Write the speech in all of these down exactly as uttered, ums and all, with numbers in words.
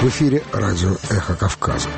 В эфире радио «Эхо Кавказа».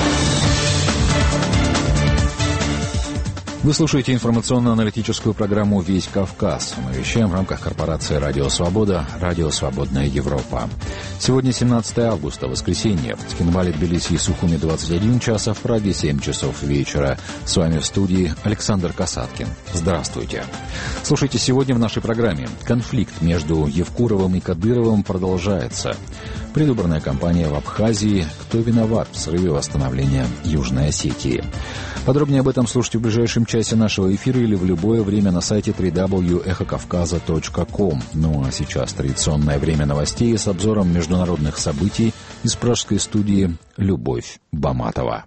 Вы слушаете информационно-аналитическую программу «Весь Кавказ». Мы вещаем в рамках корпорации «Радио Свобода», «Радио Свободная Европа». Сегодня семнадцатое августа, воскресенье. В Цхинвале, Тбилиси и Сухуми двадцать один час, а в Праге семь часов вечера. С вами в студии Александр Касаткин. Здравствуйте. Слушайте, сегодня в нашей программе. Конфликт между Евкуровым и Кадыровым продолжается. Предвыборная кампания в Абхазии. Кто виноват в срыве восстановления Южной Осетии? Подробнее об этом слушайте в ближайшем часе нашего эфира или в любое время на сайте дабл ю дабл ю дабл ю точка эхо кавказа точка ком. Ну а сейчас традиционное время новостей с обзором международных событий из пражской студии Любовь Баматова.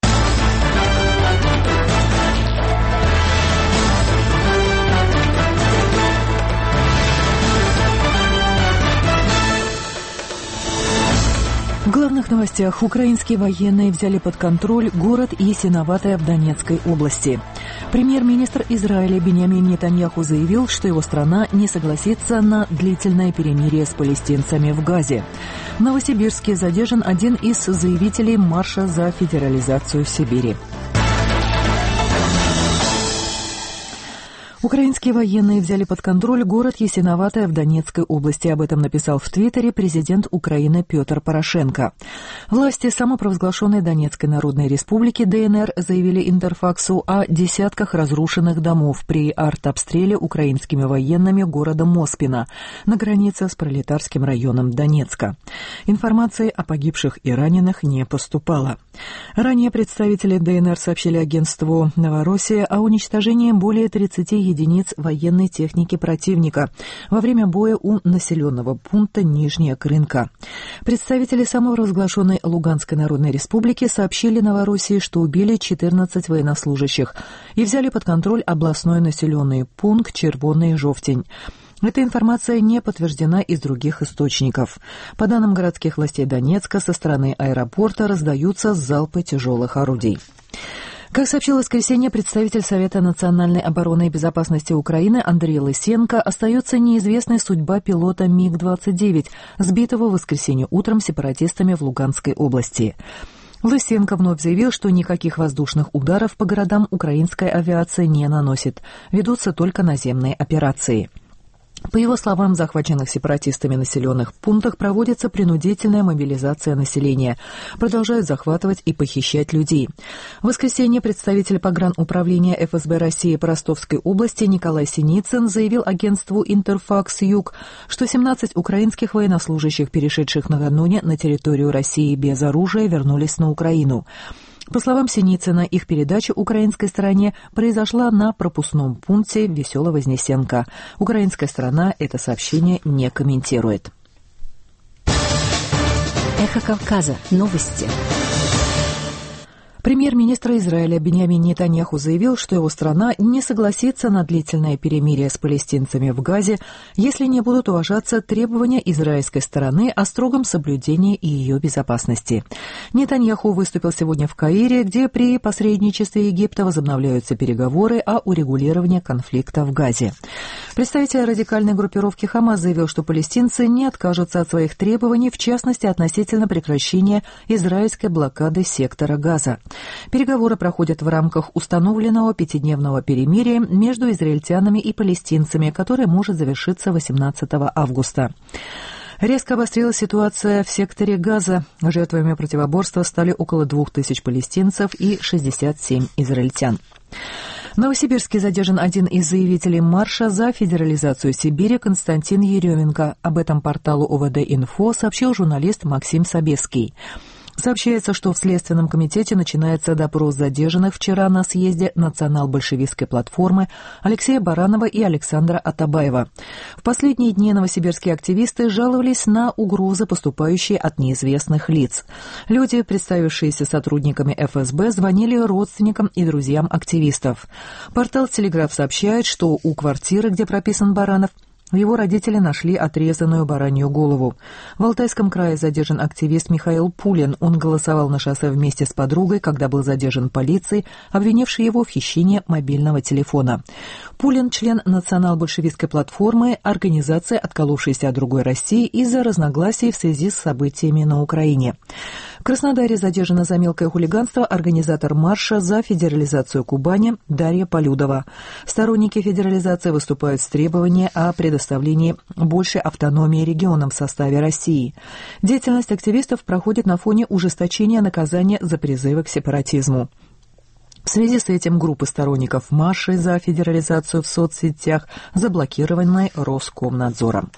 В главных новостях. Украинские военные взяли под контроль город Ясиноватое в Донецкой области. Премьер-министр Израиля Биньямин Нетаньяху заявил, что его страна не согласится на длительное перемирие с палестинцами в Газе. В Новосибирске задержан один из заявителей марша за федерализацию Сибири. Украинские военные взяли под контроль город Ясиноватое в Донецкой области. Об этом написал в Твиттере президент Украины Петр Порошенко. Власти самопровозглашенной Донецкой Народной Республики ДНР заявили Интерфаксу о десятках разрушенных домов при артобстреле украинскими военными города Моспина на границе с Пролетарским районом Донецка. Информации о погибших и раненых не поступало. Ранее представители ДНР сообщили агентству «Новороссия» о уничтожении более тридцати единиц военной техники противника во время боя у населенного пункта Нижняя Крынка. Представители самопровозглашенной Луганской Народной Республики сообщили Новороссии, что убили четырнадцать военнослужащих и взяли под контроль областной населенный пункт Червоный Жовтень. Эта информация не подтверждена из других источников. По данным городских властей Донецка, со стороны аэропорта раздаются залпы тяжелых орудий. Как сообщил в воскресенье представитель Совета национальной обороны и безопасности Украины Андрей Лысенко, остается неизвестной судьба пилота МиГ двадцать девять, сбитого в воскресенье утром сепаратистами в Луганской области. Лысенко вновь заявил, что никаких воздушных ударов по городам украинская авиация не наносит. Ведутся только наземные операции. По его словам, в захваченных сепаратистами населенных пунктах проводится принудительная мобилизация населения. Продолжают захватывать и похищать людей. В воскресенье представитель погрануправления эф эс бэ России по Ростовской области Николай Синицын заявил агентству «Интерфакс-Юг», что семнадцать украинских военнослужащих, перешедших накануне на территорию России без оружия, вернулись на Украину. По словам Синицына, их передача украинской стороне произошла на пропускном пункте Весело-Вознесенка. Украинская сторона это сообщение не комментирует. Эхо Кавказа. Новости. Премьер-министр Израиля Биньямин Нетаньяху заявил, что его страна не согласится на длительное перемирие с палестинцами в Газе, если не будут уважаться требования израильской стороны о строгом соблюдении ее безопасности. Нетаньяху выступил сегодня в Каире, где при посредничестве Египта возобновляются переговоры о урегулировании конфликта в Газе. Представитель радикальной группировки «Хамас» заявил, что палестинцы не откажутся от своих требований, в частности относительно прекращения израильской блокады сектора Газа. Переговоры проходят в рамках установленного пятидневного перемирия между израильтянами и палестинцами, которое может завершиться восемнадцатого августа. Резко обострилась ситуация в секторе Газа. Жертвами противоборства стали около двух тысяч палестинцев и шестьдесят семь израильтян. В Новосибирске задержан один из заявителей марша за федерализацию Сибири Константин Еременко. Об этом порталу о вэ дэ-Инфо сообщил журналист Максим Собеский. Сообщается, что в Следственном комитете начинается допрос задержанных вчера на съезде национал-большевистской платформы Алексея Баранова и Александра Атабаева. В последние дни новосибирские активисты жаловались на угрозы, поступающие от неизвестных лиц. Люди, представившиеся сотрудниками эф эс бэ, звонили родственникам и друзьям активистов. Портал «Телеграф» сообщает, что у квартиры, где прописан Баранов, Его родители нашли отрезанную баранью голову. В Алтайском крае задержан активист Михаил Пулин. Он голосовал на шоссе вместе с подругой, когда был задержан полицией, обвинившей его в хищении мобильного телефона. Пулин – член национал-большевистской платформы, организации, отколовшейся от другой России из-за разногласий в связи с событиями на Украине. В Краснодаре задержана за мелкое хулиганство организатор марша за федерализацию Кубани Дарья Полюдова. Сторонники федерализации выступают с требованием о предоставлении большей автономии регионам в составе России. Деятельность активистов проходит на фоне ужесточения наказания за призывы к сепаратизму. В связи с этим группы сторонников марша за федерализацию в соцсетях заблокированы Роскомнадзором.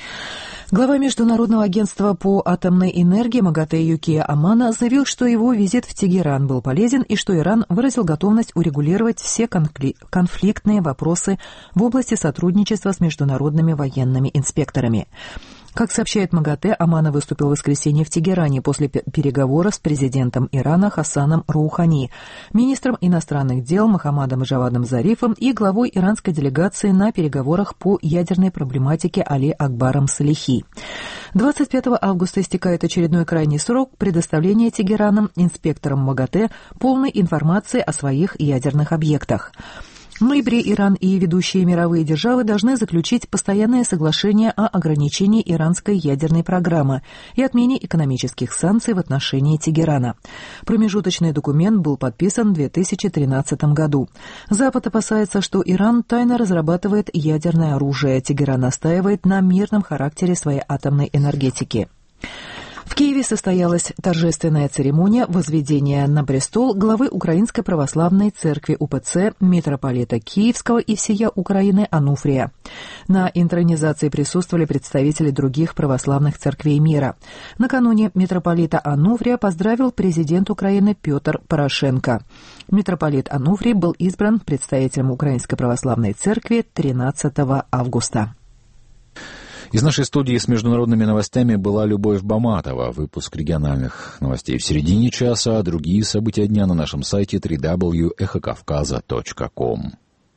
Глава Международного агентства по атомной энергии МАГАТЭ Юкия Амано заявил, что его визит в Тегеран был полезен и что Иран выразил готовность урегулировать все конфликтные вопросы в области сотрудничества с международными военными инспекторами. Как сообщает МАГАТЭ, Амано выступил в воскресенье в Тегеране после переговоров с президентом Ирана Хасаном Роухани, министром иностранных дел Мохаммадом Джавадом Зарифом и главой иранской делегации на переговорах по ядерной проблематике Али Акбаром Салихи. двадцать пятого августа истекает очередной крайний срок предоставления Тегераном инспекторам МАГАТЭ полной информации о своих ядерных объектах. В ноябре Иран и ведущие мировые державы должны заключить постоянное соглашение о ограничении иранской ядерной программы и отмене экономических санкций в отношении Тегерана. Промежуточный документ был подписан в две тысячи тринадцатом году. Запад опасается, что Иран тайно разрабатывает ядерное оружие. Тегеран настаивает на мирном характере своей атомной энергетики. В Киеве состоялась торжественная церемония возведения на престол главы Украинской православной церкви УПЦ митрополита Киевского и всея Украины Ануфрия. На интронизации присутствовали представители других православных церквей мира. Накануне митрополита Ануфрия поздравил президент Украины Петр Порошенко. Митрополит Ануфрий был избран представителем Украинской православной церкви тринадцатого августа. Из нашей студии с международными новостями была Любовь Баматова. Выпуск региональных новостей в середине часа, а другие события дня на нашем сайте дабл ю дабл ю дабл ю точка эхо кавказа точка ком.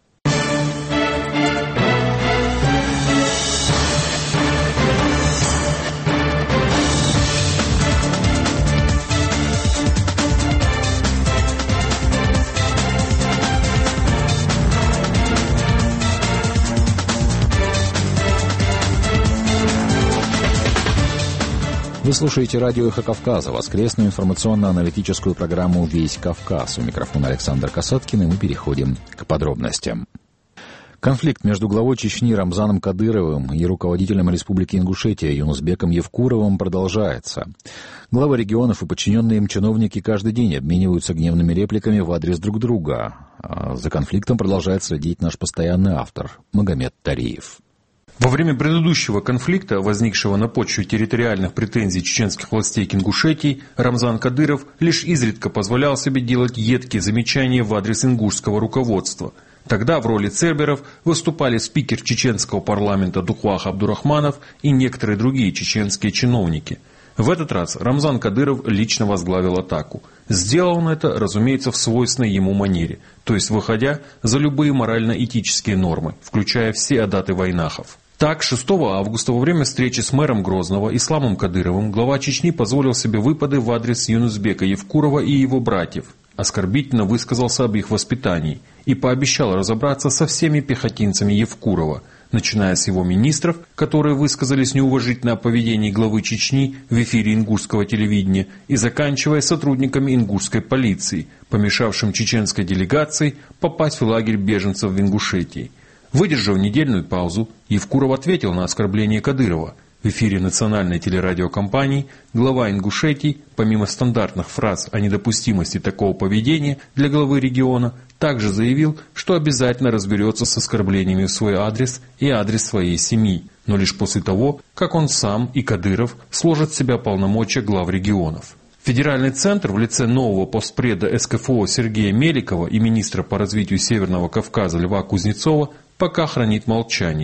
Вы слушаете радио «Эхо Кавказа», воскресную информационно-аналитическую программу «Весь Кавказ». У микрофона Александр Касаткин, и мы переходим к подробностям. Конфликт между главой Чечни Рамзаном Кадыровым и руководителем Республики Ингушетия Юнусбеком Евкуровым продолжается. Главы регионов и подчиненные им чиновники каждый день обмениваются гневными репликами в адрес друг друга. А за конфликтом продолжает следить наш постоянный автор Магомед Тариев. Во время предыдущего конфликта, возникшего на почве территориальных претензий чеченских властей к Ингушетии, Рамзан Кадыров лишь изредка позволял себе делать едкие замечания в адрес ингушского руководства. Тогда в роли церберов выступали спикер чеченского парламента Духвах Абдурахманов и некоторые другие чеченские чиновники. В этот раз Рамзан Кадыров лично возглавил атаку. Сделал он это, разумеется, в свойственной ему манере, то есть выходя за любые морально-этические нормы, включая все адаты вайнахов. Так, шестого августа во время встречи с мэром Грозного Исламом Кадыровым глава Чечни позволил себе выпады в адрес Юнусбека Евкурова и его братьев, оскорбительно высказался об их воспитании и пообещал разобраться со всеми пехотинцами Евкурова, начиная с его министров, которые высказались неуважительно о поведении главы Чечни в эфире ингушского телевидения, и заканчивая сотрудниками ингушской полиции, помешавшим чеченской делегации попасть в лагерь беженцев в Ингушетии. Выдержав недельную паузу, Евкуров ответил на оскорбление Кадырова. В эфире национальной телерадиокомпании глава Ингушетии, помимо стандартных фраз о недопустимости такого поведения для главы региона, также заявил, что обязательно разберется с оскорблениями в свой адрес и адрес своей семьи, но лишь после того, как он сам и Кадыров сложат в себя полномочия глав регионов. Федеральный центр в лице нового постпреда эс ка эф о Сергея Меликова и министра по развитию Северного Кавказа Льва Кузнецова пока хранит молчание.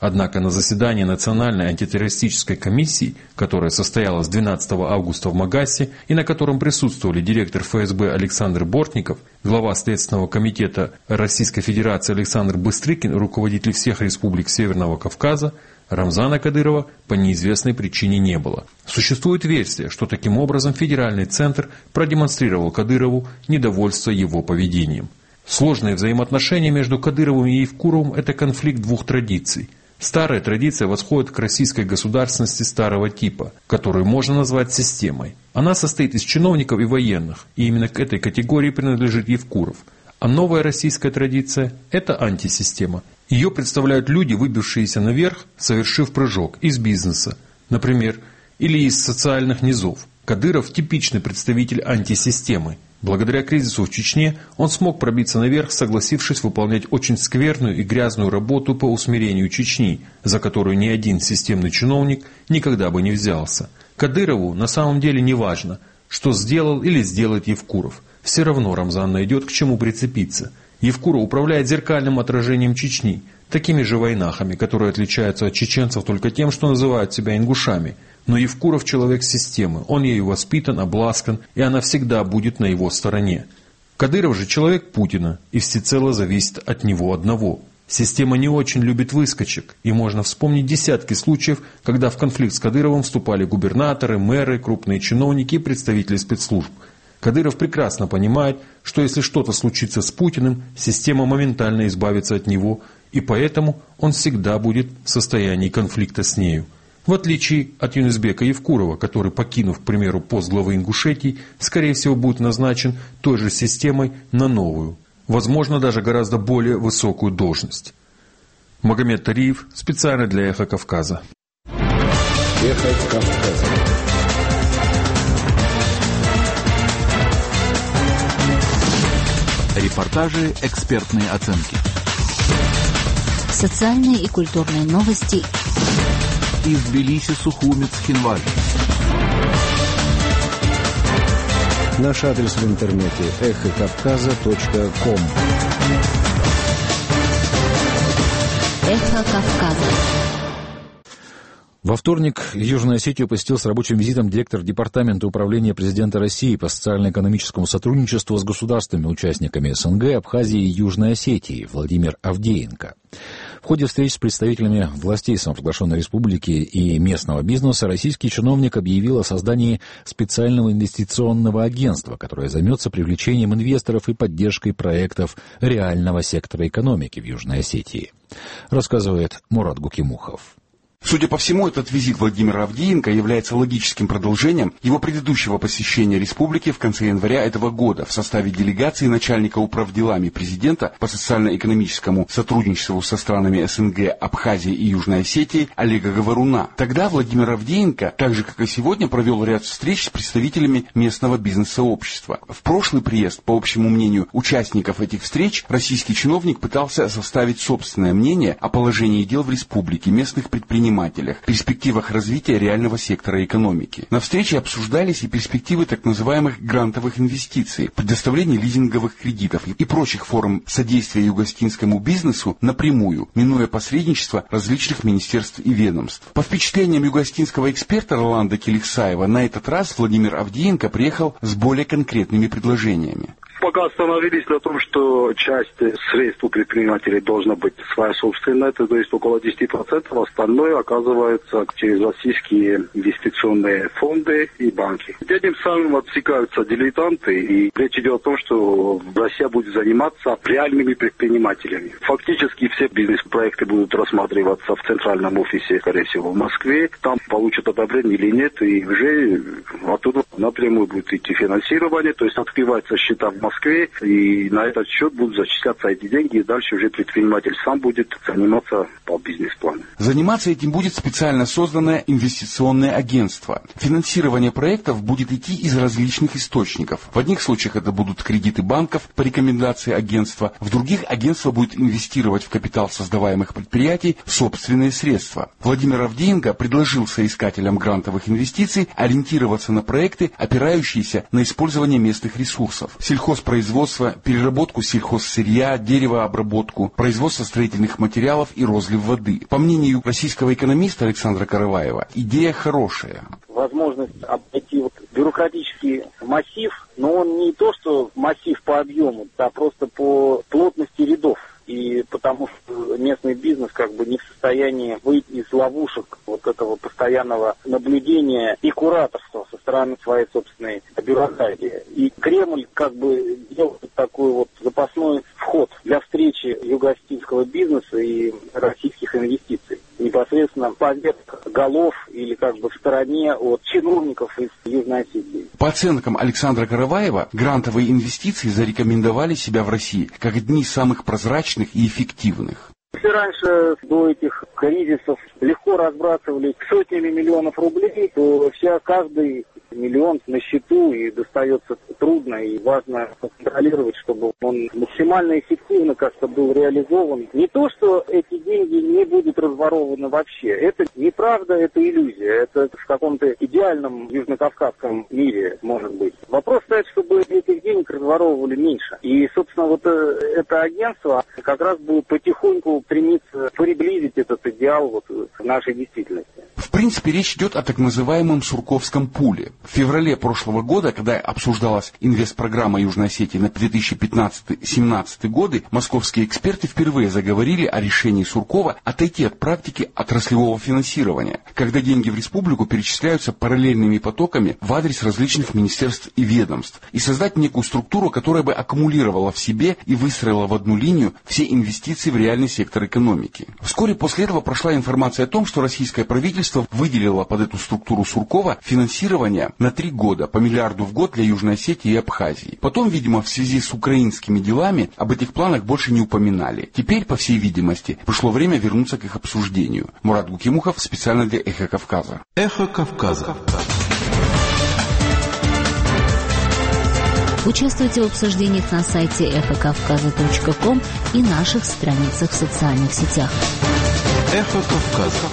Однако на заседании Национальной антитеррористической комиссии, которая состоялась двенадцатого августа в Магасе и на котором присутствовали директор эф эс бэ Александр Бортников, глава Следственного комитета Российской Федерации Александр Быстрыкин, руководитель всех республик Северного Кавказа, Рамзана Кадырова по неизвестной причине не было. Существует версия, что таким образом Федеральный центр продемонстрировал Кадырову недовольство его поведением. Сложные взаимоотношения между Кадыровым и Евкуровым – это конфликт двух традиций. Старая традиция восходит к российской государственности старого типа, которую можно назвать системой. Она состоит из чиновников и военных, и именно к этой категории принадлежит Евкуров. А новая российская традиция – это антисистема. Ее представляют люди, выбившиеся наверх, совершив прыжок из бизнеса, например, или из социальных низов. Кадыров – типичный представитель антисистемы. Благодаря кризису в Чечне он смог пробиться наверх, согласившись выполнять очень скверную и грязную работу по усмирению Чечни, за которую ни один системный чиновник никогда бы не взялся. Кадырову на самом деле не важно, что сделал или сделает Евкуров. Все равно Рамзан найдет к чему прицепиться. Евкуров управляет зеркальным отражением Чечни, такими же войнахами, которые отличаются от чеченцев только тем, что называют себя ингушами. Но Евкуров человек системы, он ею воспитан, обласкан, и она всегда будет на его стороне. Кадыров же человек Путина, и всецело зависит от него одного. Система не очень любит выскочек, и можно вспомнить десятки случаев, когда в конфликт с Кадыровым вступали губернаторы, мэры, крупные чиновники и представители спецслужб. Кадыров прекрасно понимает, что если что-то случится с Путиным, система моментально избавится от него, и поэтому он всегда будет в состоянии конфликта с нею. В отличие от Юнусбека Евкурова, который, покинув, к примеру, пост главы Ингушетии, скорее всего будет назначен той же системой на новую, возможно, даже гораздо более высокую должность. Магомед Тариев, специально для «Эхо Кавказа». «Эхо Кавказа». Репортажи, экспертные оценки. Социальные и культурные новости. Из Тбилиси, Сухуми, Цхинвали. Наш адрес в интернете эхо кавказа точка ком. Эхо Кавказа. Во вторник Южную Осетию посетил с рабочим визитом директор Департамента управления президента России по социально-экономическому сотрудничеству с государствами-участниками СНГ, Абхазии и Южной Осетии Владимир Авдеенко. В ходе встреч с представителями властей самопровозглашенной республики и местного бизнеса российский чиновник объявил о создании специального инвестиционного агентства, которое займется привлечением инвесторов и поддержкой проектов реального сектора экономики в Южной Осетии, рассказывает Мурат Гукимухов. Судя по всему, этот визит Владимира Авдеенко является логическим продолжением его предыдущего посещения республики в конце января этого года в составе делегации начальника управделами президента по социально-экономическому сотрудничеству со странами СНГ, Абхазии и Южной Осетии Олега Говоруна. Тогда Владимир Авдеенко, так же как и сегодня, провел ряд встреч с представителями местного бизнес-сообщества. В прошлый приезд, по общему мнению участников этих встреч, российский чиновник пытался составить собственное мнение о положении дел в республике, местных предпринимателях, перспективах развития реального сектора экономики. На встрече обсуждались и перспективы так называемых грантовых инвестиций, предоставления лизинговых кредитов и прочих форм содействия югоостинскому бизнесу напрямую, минуя посредничество различных министерств и ведомств. По впечатлениям югоостинского эксперта Роланда Келихсаева, на этот раз Владимир Авдеенко приехал с более конкретными предложениями. Пока остановились на том, что часть средств у предпринимателей должна быть своя собственная, то есть около десять процентов, остальное оказывается через российские инвестиционные фонды и банки. Этим самым отсекаются дилетанты, и речь идет о том, что Россия будет заниматься реальными предпринимателями. Фактически все бизнес-проекты будут рассматриваться в центральном офисе, скорее всего, в Москве. Там получат одобрение или нет, и уже оттуда напрямую будет идти финансирование, то есть открываются счета в Москве, и на этот счет будут зачисляться эти деньги, и дальше уже предприниматель сам будет заниматься по бизнес-плану. Заниматься этим будет специально созданное инвестиционное агентство. Финансирование проектов будет идти из различных источников. В одних случаях это будут кредиты банков по рекомендации агентства, в других агентство будет инвестировать в капитал создаваемых предприятий собственные средства. Владимир Авдеенко предложил соискателям грантовых инвестиций ориентироваться на проекты, опирающиеся на использование местных ресурсов. Сельхоз сельхозпроизводство, переработку сельхозсырья, деревообработку, производство строительных материалов и розлив воды. По мнению российского экономиста Александра Караваева, идея хорошая. Возможность обойти вот бюрократический массив, но он не то, что массив по объему, а просто по плотности рядов. И потому что местный бизнес как бы не в состоянии выйти из ловушек вот этого постоянного наблюдения и кураторства со стороны своей собственной бюрократии. И Кремль как бы делает такой вот запасной вход для встречи юго-осетинского бизнеса и российских инвестиций. Непосредственно поверх голов или как бы в стороне от чиновников из Южной Осетии. По оценкам Александра Караваева, грантовые инвестиции зарекомендовали себя в России как одни из самых прозрачных и эффективных. Если раньше до этих кризисов легко разбрасывали сотнями миллионов рублей, то сейчас каждый миллион на счету и достается трудно, и важно контролировать, чтобы он максимально эффективно как-то был реализован. Не то, что эти деньги не будут разворованы вообще. Это неправда, это иллюзия. Это в каком-то идеальном южнокавказском мире может быть. Вопрос стоит, чтобы этих денег разворовывали меньше. И, собственно, вот это агентство как раз будет потихоньку стремиться приблизить этот идеал вот к нашей действительности. В принципе, речь идет о так называемом Сурковском пуле. В феврале прошлого года, когда обсуждалась инвестпрограмма Южной Осетии на две тысячи пятнадцатый — две тысячи семнадцатый годы, московские эксперты впервые заговорили о решении Суркова отойти от практики отраслевого финансирования, когда деньги в республику перечисляются параллельными потоками в адрес различных министерств и ведомств, и создать некую структуру, которая бы аккумулировала в себе и выстроила в одну линию все инвестиции в реальный сектор экономики. Вскоре после этого прошла информация о том, что российское правительство выделило под эту структуру Суркова финансирование на три года, по миллиарду в год для Южной Осетии и Абхазии. Потом, видимо, в связи с украинскими делами об этих планах больше не упоминали. Теперь, по всей видимости, пришло время вернуться к их обсуждению. Мурат Гукимухов, специально для «Эхо Кавказа». «Эхо Кавказа». Участвуйте в обсуждениях на сайте эхо кавказа точка ком и наших страницах в социальных сетях. «Эхо Кавказа».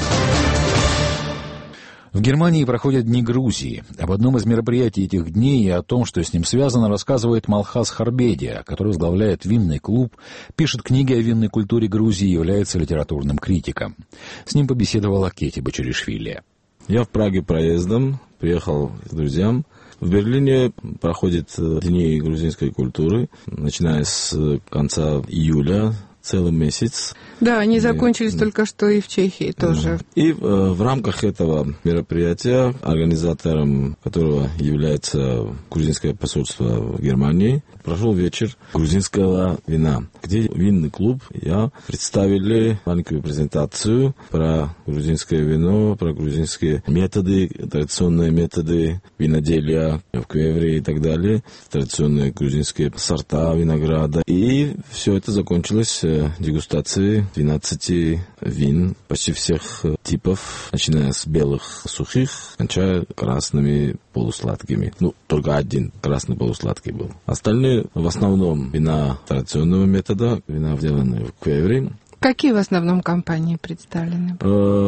В Германии проходят Дни Грузии. Об одном из мероприятий этих дней и о том, что с ним связано, рассказывает Малхас Харбедия, который возглавляет винный клуб, пишет книги о винной культуре Грузии и является литературным критиком. С ним побеседовала Кети Бачаришвили. Я в Праге проездом, приехал к друзьям. В Берлине проходят Дни грузинской культуры, начиная с конца июля, целый месяц. Да, они закончились и, только что и в Чехии тоже. И э, в рамках этого мероприятия, организатором которого является грузинское посольство в Германии, прошел вечер грузинского вина, где винный клуб я представили маленькую презентацию про грузинское вино, про грузинские методы, традиционные методы виноделия в Квевре и так далее, традиционные грузинские сорта винограда. И все это закончилось дегустацией двенадцати вин почти всех типов, начиная с белых сухих, кончая красными полусладкими. Ну, только один красный полусладкий был. Остальные в основном вина традиционного метода, вина, сделанные в Квевре. Какие в основном компании представлены?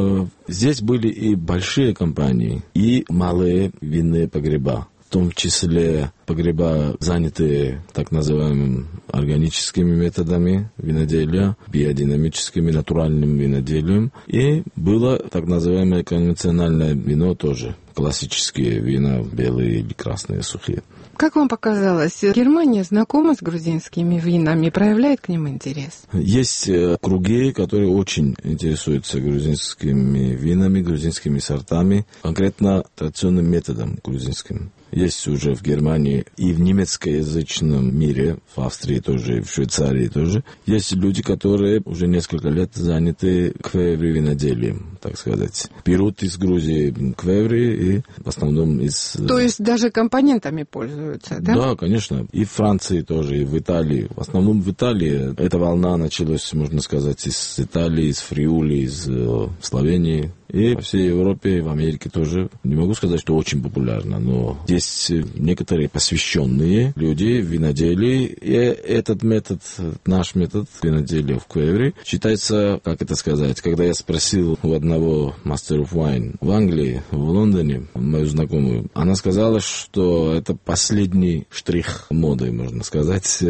Здесь были и большие компании, и малые винные погреба. В том числе погреба, занятые так называемыми органическими методами виноделия, биодинамическими, натуральным виноделием. И было так называемое конвенциональное вино тоже, классические вина, белые или красные, сухие. Как вам показалось, Германия знакома с грузинскими винами, проявляет к ним интерес? Есть круги, которые очень интересуются грузинскими винами, грузинскими сортами, конкретно традиционным методом грузинским. Есть уже в Германии и в немецкоязычном мире, в Австрии тоже, и в Швейцарии тоже. Есть люди, которые уже несколько лет заняты квеври виноделием, так сказать. Берут из Грузии квеври и в основном из... То есть даже компонентами пользуются, да? Да, конечно. И в Франции тоже, и в Италии. В основном в Италии эта волна началась, можно сказать, из Италии, из Фриули, из э, Словении. И во всей Европе, в Америке тоже. Не могу сказать, что очень популярно, но есть некоторые посвященные люди в виноделии. И этот метод, наш метод виноделия в Квеври, считается, как это сказать, когда я спросил у одного Master of Wine в Англии, в Лондоне, мою знакомую, она сказала, что это последний штрих моды, можно сказать,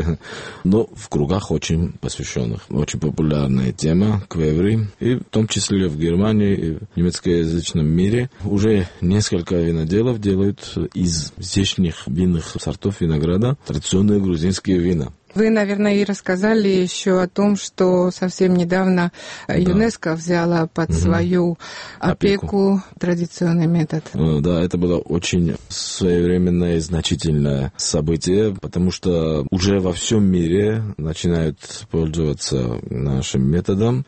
но в кругах очень посвященных. Очень популярная тема Квеври, и в том числе в Германии и в немецкоязычном мире уже несколько виноделов делают из здешних винных сортов винограда традиционные грузинские вина. Вы, наверное, и рассказали еще о том, что совсем недавно да. ЮНЕСКО взяла под угу. свою опеку, опеку традиционный метод. Да, это было очень своевременное и значительное событие, потому что уже во всем мире начинают пользоваться нашим методом.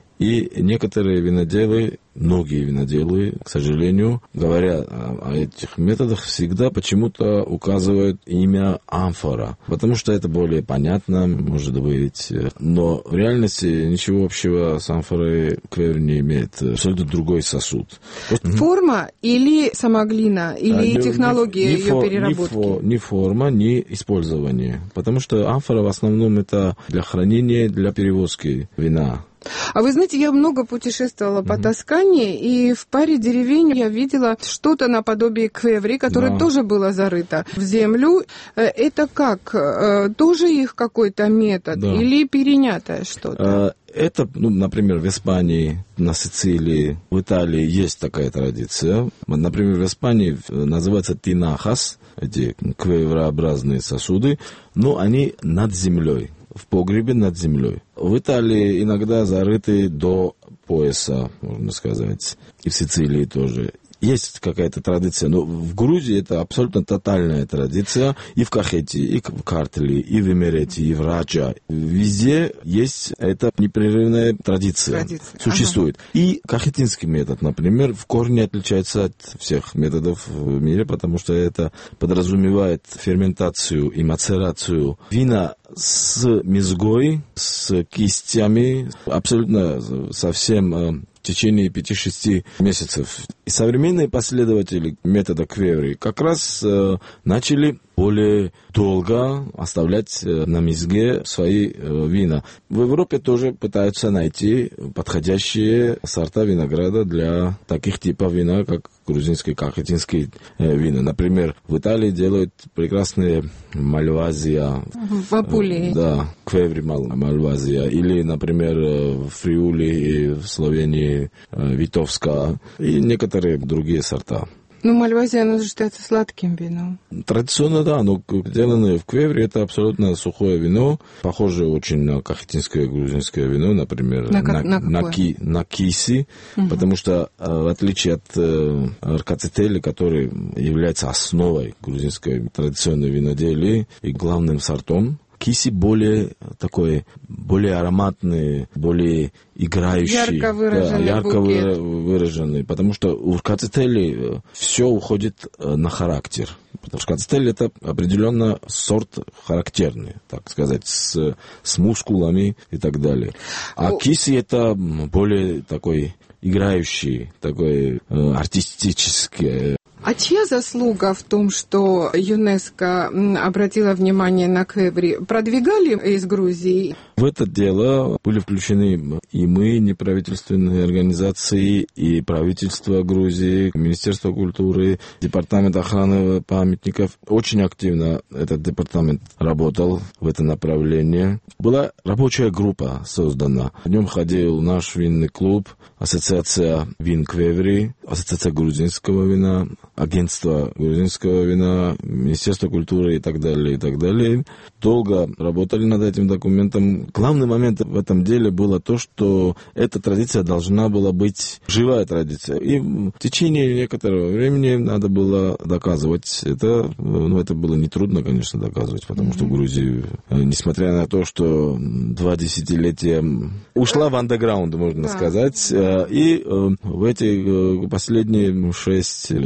И некоторые виноделы, многие виноделы, к сожалению, говоря о этих методах, всегда почему-то указывают имя амфора, потому что это более понятно, может быть. Но в реальности ничего общего с амфорой Квеври не имеет. Абсолютно другой сосуд. Форма или сама глина, или а, технология ни, ни ее фо, переработки? Ни, фо, ни форма, ни использование. Потому что амфора в основном это для хранения, для перевозки вина. А вы знаете, я много путешествовала mm-hmm. по Тоскане, и в паре деревень я видела что-то наподобие Квеври, которое да. тоже было зарыто в землю. Это как? Тоже их какой-то метод да. или перенятое что-то? Это, ну, например, в Испании, на Сицилии, в Италии есть такая традиция. Например, в Испании называется тинахас, эти квеврообразные сосуды, но они над землей. В погребе над землей. В Италии иногда зарыты до пояса, можно сказать. И в Сицилии тоже. Есть какая-то традиция, но в Грузии это абсолютно тотальная традиция. И в Кахете, и в Картли, и в Эмерете, и в Раджа. Везде есть эта непрерывная традиция. традиция. Существует. Ага. И кахетинский метод, например, в корне отличается от всех методов в мире, потому что это подразумевает ферментацию и мацерацию вина с мезгой, с кистями, абсолютно совсем в течение пяти-шести месяцев. И современные последователи метода Квеври как раз э, начали более долго оставлять э, на мезге свои э, вина. В Европе тоже пытаются найти подходящие сорта винограда для таких типов вина, как грузинские, кахетинские э, вина. Например, в Италии делают прекрасные мальвазия. В Апулии. Э, да, Квеври мальвазия. Или, например, в Фриуле и в Словении э, Витовска. И некоторые другие сорта. Ну, мальвазия, она считается сладким вином. Традиционно, да, но сделанное в Квеври это абсолютно сухое вино, похоже очень на кахетинское грузинское вино, например, на, на, на, на, ки, на киси, угу. потому что, в отличие от э, аркацетели, который является основой грузинской традиционной виноделии и главным сортом, киси более такой, более ароматные, более играющие. Ярко выраженный да, ярко букет. выраженный, потому что у аркацетели все уходит на характер. Потому что аркацетели это определенно сорт характерный, так сказать, с, с мускулами и так далее. А киси это более такой играющий, такой э, артистический. А чья заслуга в том, что ЮНЕСКО обратила внимание на Квеври? Продвигали из Грузии? В это дело были включены и мы, неправительственные организации, и правительство Грузии, Министерство культуры, Департамент охраны памятников. Очень активно этот департамент работал в это направление. Была рабочая группа создана. В нем ходил наш винный клуб, Ассоциация вин Квеври, Ассоциация грузинского вина, Агентство грузинского вина, Министерство культуры и так далее, и так далее. Долго работали над этим документом. Главный момент в этом деле было то, что эта традиция должна была быть живая традиция. И в течение некоторого времени надо было доказывать это. Ну, это было нетрудно, конечно, доказывать, потому mm-hmm. что в Грузии, несмотря на то, что два десятилетия ушла в андеграунд, можно yeah. сказать, и в эти последние шесть или там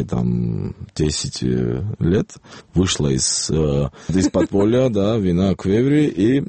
десять лет вышла из, из подполья, да, вина Квеври,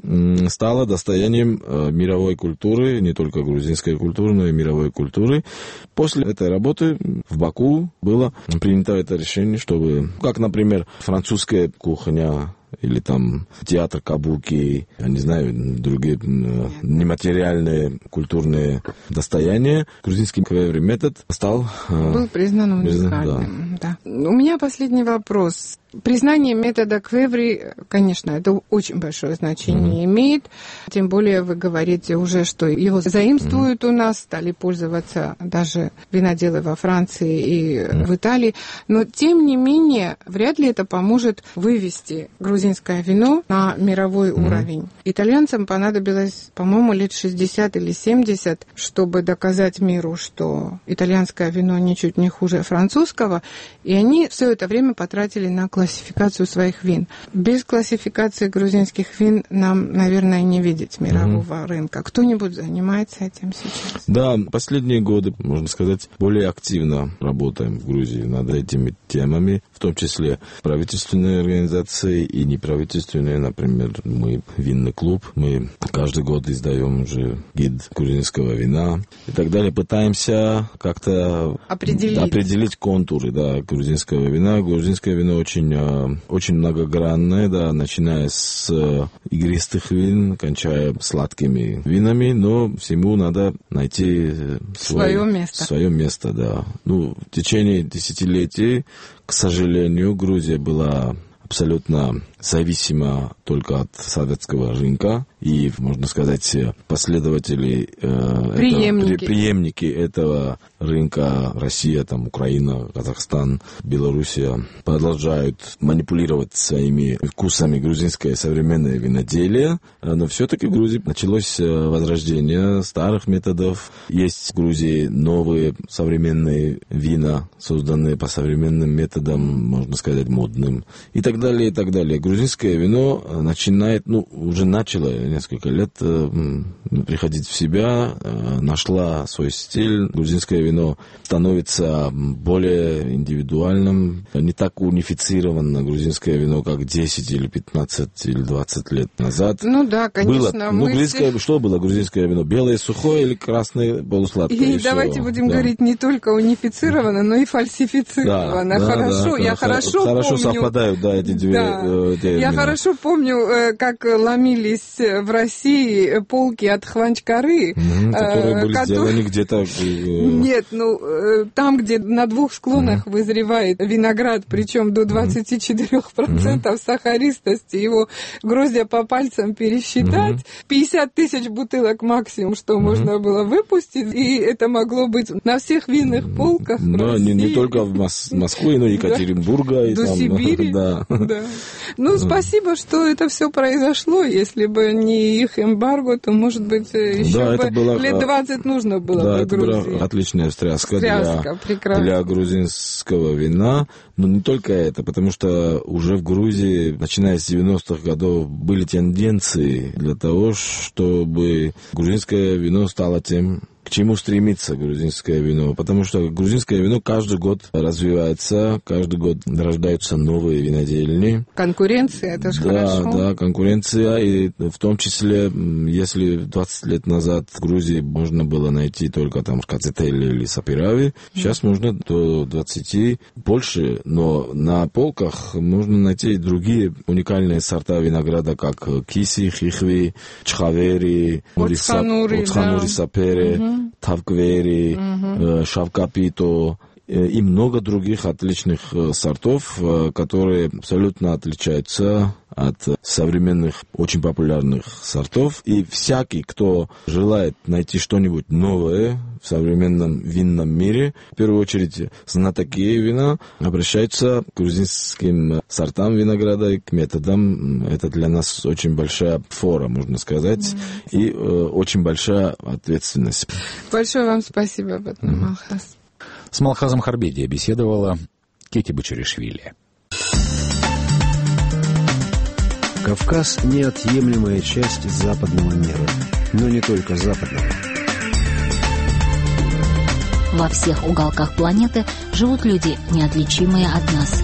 и стала достоянием мировой культуры, не только грузинской культуры, но и мировой культуры. После этой работы в Баку было принято это решение, чтобы, как, например, французская кухня, или там театр кабуки, я не знаю, другие нематериальные культурные достояния. Грузинский квеври метод стал... Был признан уникальным. Да. Да. У меня последний вопрос. Признание метода Квеври, конечно, это очень большое значение mm-hmm. имеет. Тем более вы говорите уже, что его заимствуют mm-hmm. у нас, стали пользоваться даже виноделы во Франции и mm-hmm. в Италии. Но, тем не менее, вряд ли это поможет вывести грузинское вино на мировой mm-hmm. уровень. Итальянцам понадобилось, по-моему, лет шестьдесят или семьдесят, чтобы доказать миру, что итальянское вино ничуть не хуже французского. И они все это время потратили на классификацию своих вин. Без классификации грузинских вин нам, наверное, не видеть мирового mm-hmm. рынка. Кто-нибудь занимается этим сейчас? Да, последние годы, можно сказать, более активно работаем в Грузии над этими темами, в том числе правительственные организации и неправительственные. Например, мы винный клуб, мы каждый год издаем уже гид грузинского вина и так далее. Пытаемся как-то определить, определить контуры, да, грузинского вина. Грузинское вино очень, очень многогранное, да, начиная с игристых вин, кончая сладкими винами, но всему надо найти свой, свое место. Свое место, да. Ну, в течение десятилетий, к сожалению, Грузия была абсолютно зависима только от советского рынка, и, можно сказать, последователи, преемники. Этого, преемники этого рынка, Россия, там, Украина, Казахстан, Белоруссия, продолжают манипулировать своими вкусами грузинское современное виноделие, но все-таки в Грузии началось возрождение старых методов. Есть в Грузии новые современные вина, созданные по современным методам, можно сказать, модным, и так далее, и так далее. Грузинское вино начинает, ну, уже начало несколько лет э, приходить в себя, э, нашла свой стиль. Грузинское вино становится более индивидуальным, не так унифицировано грузинское вино, как десять или пятнадцать или двадцать лет назад. Ну да, конечно. Было, ну, грузинское, все... Что было грузинское вино? Белое сухое или красное полусладкое? И, и давайте все. будем да. говорить не только унифицировано, но и фальсифицировано. Да, хорошо, да, да, да, я хорошо, хорошо помню. совпадают, да, эти две. Да. Я хорошо помню, как ломились в России полки от Хванчкары. Mm-hmm, которые были которые... сделаны где-то... Нет, ну, там, где на двух склонах mm-hmm. вызревает виноград, причем до двадцать четыре процента mm-hmm. сахаристости, его гроздья по пальцам пересчитать, mm-hmm. пятьдесят тысяч бутылок максимум, что mm-hmm. можно было выпустить, и это могло быть на всех винных полках mm-hmm. Но не, не только в Мос- Москве, но и Екатеринбурга. Да. И До там, Сибири. Да. Да. Ну, спасибо, что это все произошло. Если бы не их эмбарго, то, может быть, еще да, бы была, лет двадцать нужно было да, бы это Грузии. Была отличная встряска, встряска для, для грузинского вина. Но не только это, потому что уже в Грузии, начиная с девяностых годов, были тенденции для того, чтобы грузинское вино стало тем, к чему стремится грузинское вино. Потому что грузинское вино каждый год развивается, каждый год рождаются новые винодельни. Конкуренция, это же да, хорошо. Да, конкуренция. И в том числе, если двадцать лет назад в Грузии можно было найти только там Кацетели или Сапирави, сейчас mm. можно до двадцати больше. Но на полках можно найти и другие уникальные сорта винограда, как Киси, Хихви, Чхавери, Оцханури, да. Сапере, mm-hmm. Тавквери, mm-hmm. Шавкапито и много других отличных сортов, которые абсолютно отличаются от современных, очень популярных сортов. И всякий, кто желает найти что-нибудь новое в современном винном мире, в первую очередь знатоки вина, обращаются к грузинским сортам винограда и к методам. Это для нас очень большая фора, можно сказать, mm-hmm. и э, очень большая ответственность. Большое вам спасибо, Батман Малхаз. Mm-hmm. С Малхазом Харбедия беседовала Кети Бачаришвили. Кавказ – неотъемлемая часть западного мира, но не только западного. во всех уголках планеты живут люди, неотличимые от нас.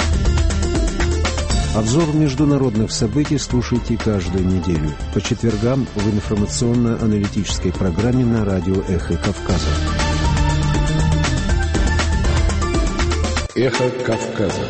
Обзор международных событий слушайте каждую неделю по четвергам в информационно-аналитической программе на радио «Эхо Кавказа». «Эхо Кавказа».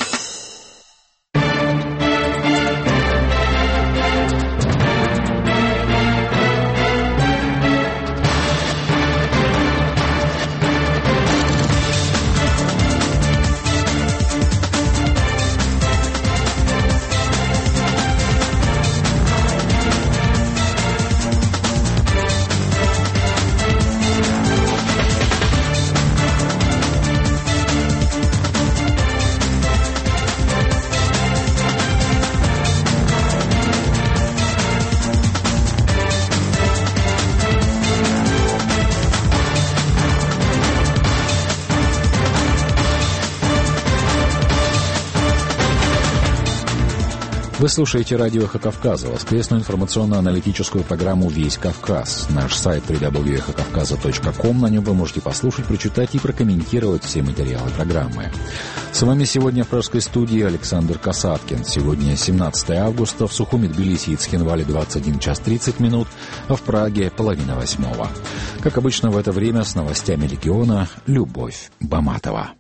Вы слушаете радио «Эхо Кавказа», воскресную информационно-аналитическую программу «Весь Кавказ». Наш сайт дабл ю дабл ю дабл ю точка эхо кавказа точка ком. На нем вы можете послушать, прочитать и прокомментировать все материалы программы. С вами сегодня в пражской студии Александр Касаткин. Сегодня семнадцатое августа, в Сухуми, Тбилиси и Цхинвале двадцать один час тридцать минут, а в Праге половина восьмого. Как обычно в это время с новостями региона Любовь Баматова.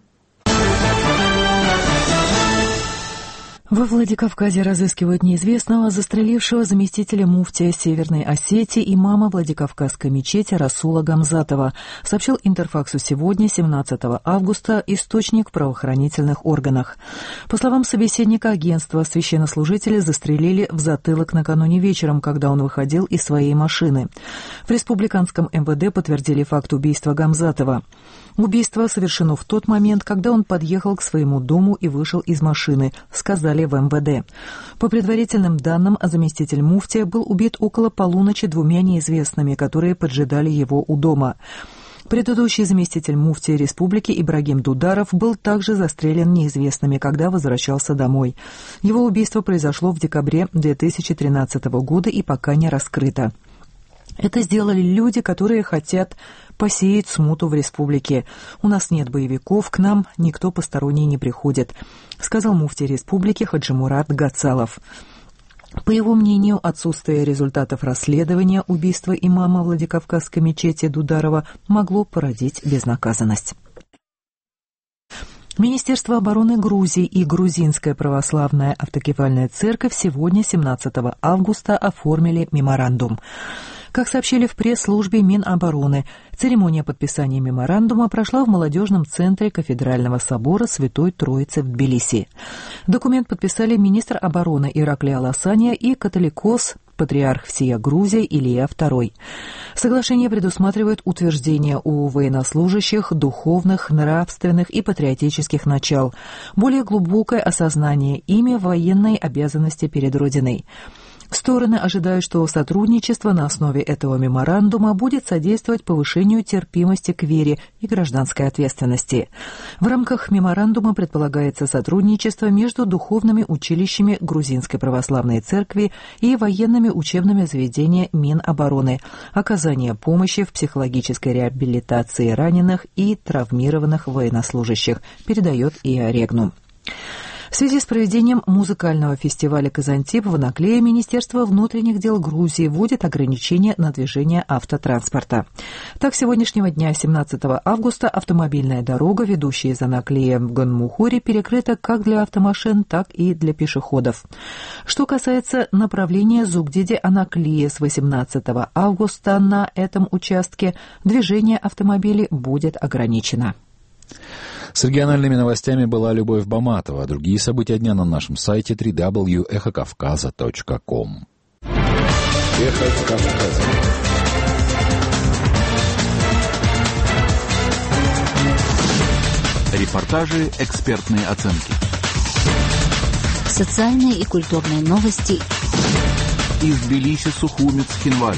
Во Владикавказе разыскивают неизвестного, застрелившего заместителя муфтия Северной Осетии имама Владикавказской мечети Расула Гамзатова, сообщил Интерфаксу сегодня, семнадцатого августа, источник в правоохранительных органах. По словам собеседника агентства, священнослужители застрелили в затылок накануне вечером, когда он выходил из своей машины. В республиканском эм вэ дэ подтвердили факт убийства Гамзатова. Убийство совершено в тот момент, когда он подъехал к своему дому и вышел из машины, сказали в эм вэ дэ. По предварительным данным, заместитель муфтия был убит около полуночи двумя неизвестными, которые поджидали его у дома. Предыдущий заместитель муфтия республики Ибрагим Дударов был также застрелен неизвестными, когда возвращался домой. Его убийство произошло в декабре две тысячи тринадцатого года и пока не раскрыто. Это сделали люди, которые хотят посеять смуту в республике. У нас нет боевиков, к нам никто посторонний не приходит, сказал муфтий республики Хаджимурат Гацалов. По его мнению, отсутствие результатов расследования убийства имама Владикавказской мечети Дударова могло породить безнаказанность. Министерство обороны Грузии и Грузинская православная автокефальная церковь сегодня, семнадцатого августа, оформили меморандум. Как сообщили в пресс-службе Минобороны, церемония подписания меморандума прошла в молодежном центре Кафедрального собора Святой Троицы в Тбилиси. Документ подписали министр обороны Иракли Аласания и католикос, патриарх всея Грузии Илья второй. Соглашение предусматривает утверждение у военнослужащих духовных, нравственных и патриотических начал, более глубокое осознание ими военной обязанности перед Родиной. Стороны ожидают, что сотрудничество на основе этого меморандума будет содействовать повышению терпимости к вере и гражданской ответственности. В рамках меморандума предполагается сотрудничество между духовными училищами Грузинской православной церкви и военными учебными заведениями Минобороны, оказание помощи в психологической реабилитации раненых и травмированных военнослужащих, передает ИА Регнум. В связи с проведением музыкального фестиваля «Казантип» в Анаклее Министерство внутренних дел Грузии вводит ограничения на движение автотранспорта. Так, с сегодняшнего дня, семнадцатого августа, автомобильная дорога, ведущая из Анаклея в Ганмухури, перекрыта как для автомашин, так и для пешеходов. Что касается направления Зугдиди-Анаклея, с восемнадцатого августа на этом участке движение автомобилей будет ограничено. С региональными новостями была Любовь Баматова. Другие события дня на нашем сайте дабл ю дабл ю дабл ю точка эхо кавказа точка ком. Эхо Кавказа. Репортажи, экспертные оценки. Социальные и культурные новости. Из Тбилиси, Сухуми, Цхинвале.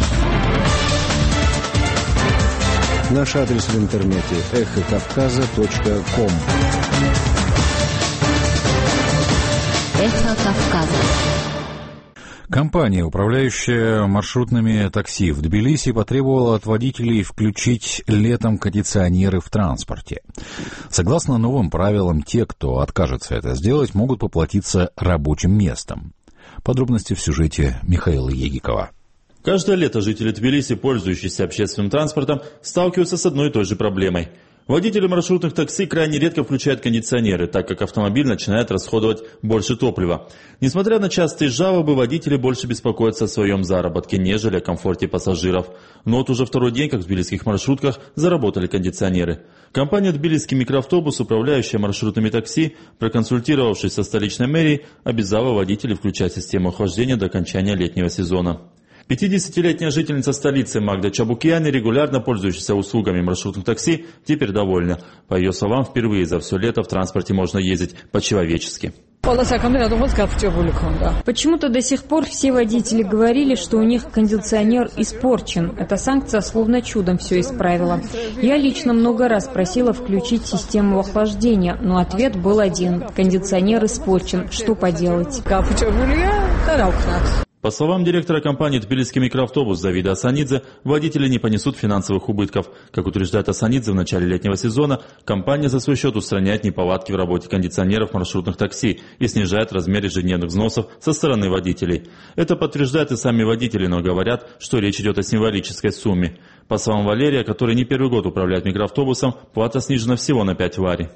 Наш адрес в интернете эхо кавказа точка ком. Эхо Кавказа. Компания, управляющая маршрутными такси в Тбилиси, потребовала от водителей включить летом кондиционеры в транспорте. Согласно новым правилам, те, кто откажется это сделать, могут поплатиться рабочим местом. Подробности в сюжете Михаила Егикова. Каждое лето жители Тбилиси, пользующиеся общественным транспортом, сталкиваются с одной и той же проблемой. Водители маршрутных такси крайне редко включают кондиционеры, так как автомобиль начинает расходовать больше топлива. Несмотря на частые жалобы, водители больше беспокоятся о своем заработке, нежели о комфорте пассажиров. Но вот уже второй день, как в тбилисских маршрутках, заработали кондиционеры. Компания «Тбилисский микроавтобус», управляющая маршрутными такси, проконсультировавшись со столичной мэрией, обязала водителей включать систему охлаждения до окончания летнего сезона. пятидесятилетняя жительница столицы Магда Чабукьяни, регулярно пользующаяся услугами маршрутных такси, теперь довольна. По ее словам, впервые за все лето в транспорте можно ездить по-человечески. Почему-то до сих пор все водители говорили, что у них кондиционер испорчен. Эта санкция словно чудом все исправила. Я лично много раз просила включить систему охлаждения, но ответ был один. Кондиционер испорчен. Что поделать? По словам директора компании «Тбилисский микроавтобус» Давида Асанидзе, водители не понесут финансовых убытков. Как утверждает Асанидзе, в начале летнего сезона компания за свой счет устраняет неполадки в работе кондиционеров маршрутных такси и снижает размер ежедневных взносов со стороны водителей. Это подтверждают и сами водители, но говорят, что речь идет о символической сумме. По словам Валерия, который не первый год управляет микроавтобусом, плата снижена всего на пять лари.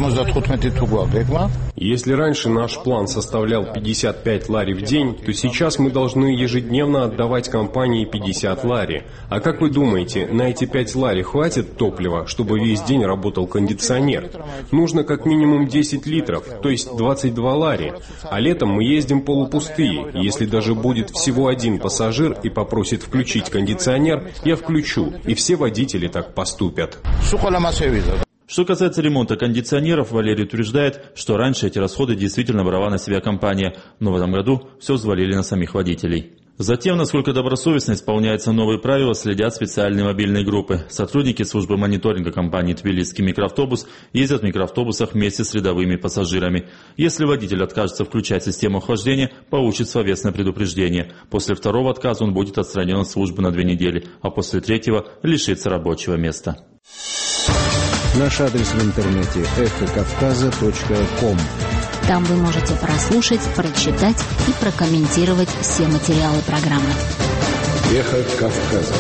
Если раньше наш план составлял пятьдесят пять лари в день, то сейчас мы должны ежедневно отдавать компании пятьдесят лари. А как вы думаете, на эти пять лари хватит топлива, чтобы весь день работал кондиционер? Нужно как минимум десять литров, то есть двадцать два лари. А летом мы ездим полупустые. Если даже будет всего один пассажир и попросит включить кондиционер, я включу, и все водители так поступят. Что касается ремонта кондиционеров, Валерий утверждает, что раньше эти расходы действительно брала на себя компания, но в этом году все взвалили на самих водителей. Затем, насколько добросовестно исполняются новые правила, следят специальные мобильные группы. Сотрудники службы мониторинга компании «Тбилисский микроавтобус» ездят в микроавтобусах вместе с рядовыми пассажирами. Если водитель откажется включать систему охлаждения, получит словесное предупреждение. После второго отказа он будет отстранен от службы на две недели, а после третьего лишится рабочего места. Наш адрес в интернете эхо кавказа точка ком. Там вы можете прослушать, прочитать и прокомментировать все материалы программы. Эхо Кавказа.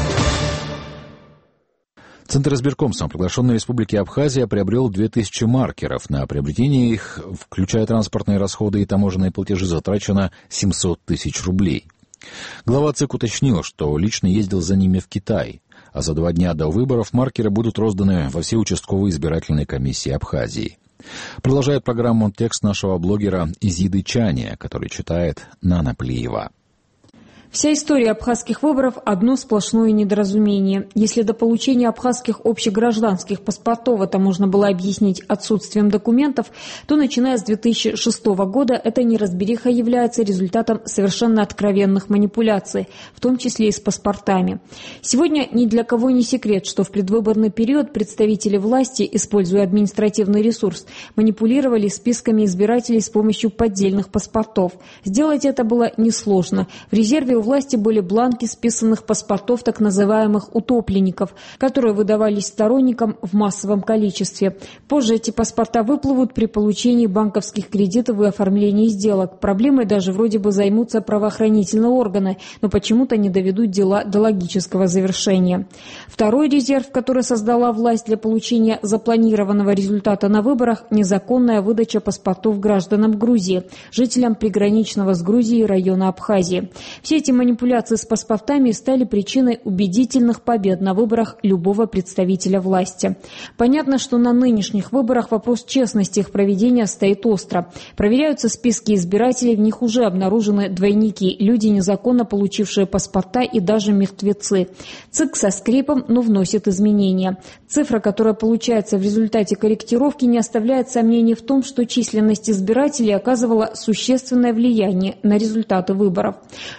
Центр избирком самоприглашенной Республики Абхазия приобрел две тысячи маркеров. На приобретение их, включая транспортные расходы и таможенные платежи, затрачено семьсот тысяч рублей. Глава ЦИК уточнил, что лично ездил за ними в Китай. А за два дня до выборов маркеры будут розданы во все участковые избирательные комиссии Абхазии. Продолжает программу текст нашего блогера Изиды Чани, который читает Нана Плиева. Вся история абхазских выборов – одно сплошное недоразумение. Если до получения абхазских общегражданских паспортов это можно было объяснить отсутствием документов, то, начиная с две тысячи шестого года, эта неразбериха является результатом совершенно откровенных манипуляций, в том числе и с паспортами. Сегодня ни для кого не секрет, что в предвыборный период представители власти, используя административный ресурс, манипулировали списками избирателей с помощью поддельных паспортов. Сделать это было несложно. В резерве у власти были бланки списанных паспортов так называемых утопленников, которые выдавались сторонникам в массовом количестве. Позже эти паспорта выплывут при получении банковских кредитов и оформлении сделок. Проблемой даже вроде бы займутся правоохранительные органы, но почему-то не доведут дела до логического завершения. Второй резерв, который создала власть для получения запланированного результата на выборах – незаконная выдача паспортов гражданам Грузии, жителям приграничного с Грузией района Абхазии. Все эти манипуляции с паспортами стали причиной убедительных побед на выборах любого представителя власти. Понятно, что на нынешних выборах вопрос честности их проведения стоит остро. Проверяются списки избирателей, в них уже обнаружены двойники, люди, незаконно получившие паспорта и даже мертвецы. ЦИК со скрипом, но вносит изменения. Цифра, которая получается в результате корректировки, не оставляет сомнений в том, что численность избирателей оказывала существенное влияние на результаты выборов. Чтобы как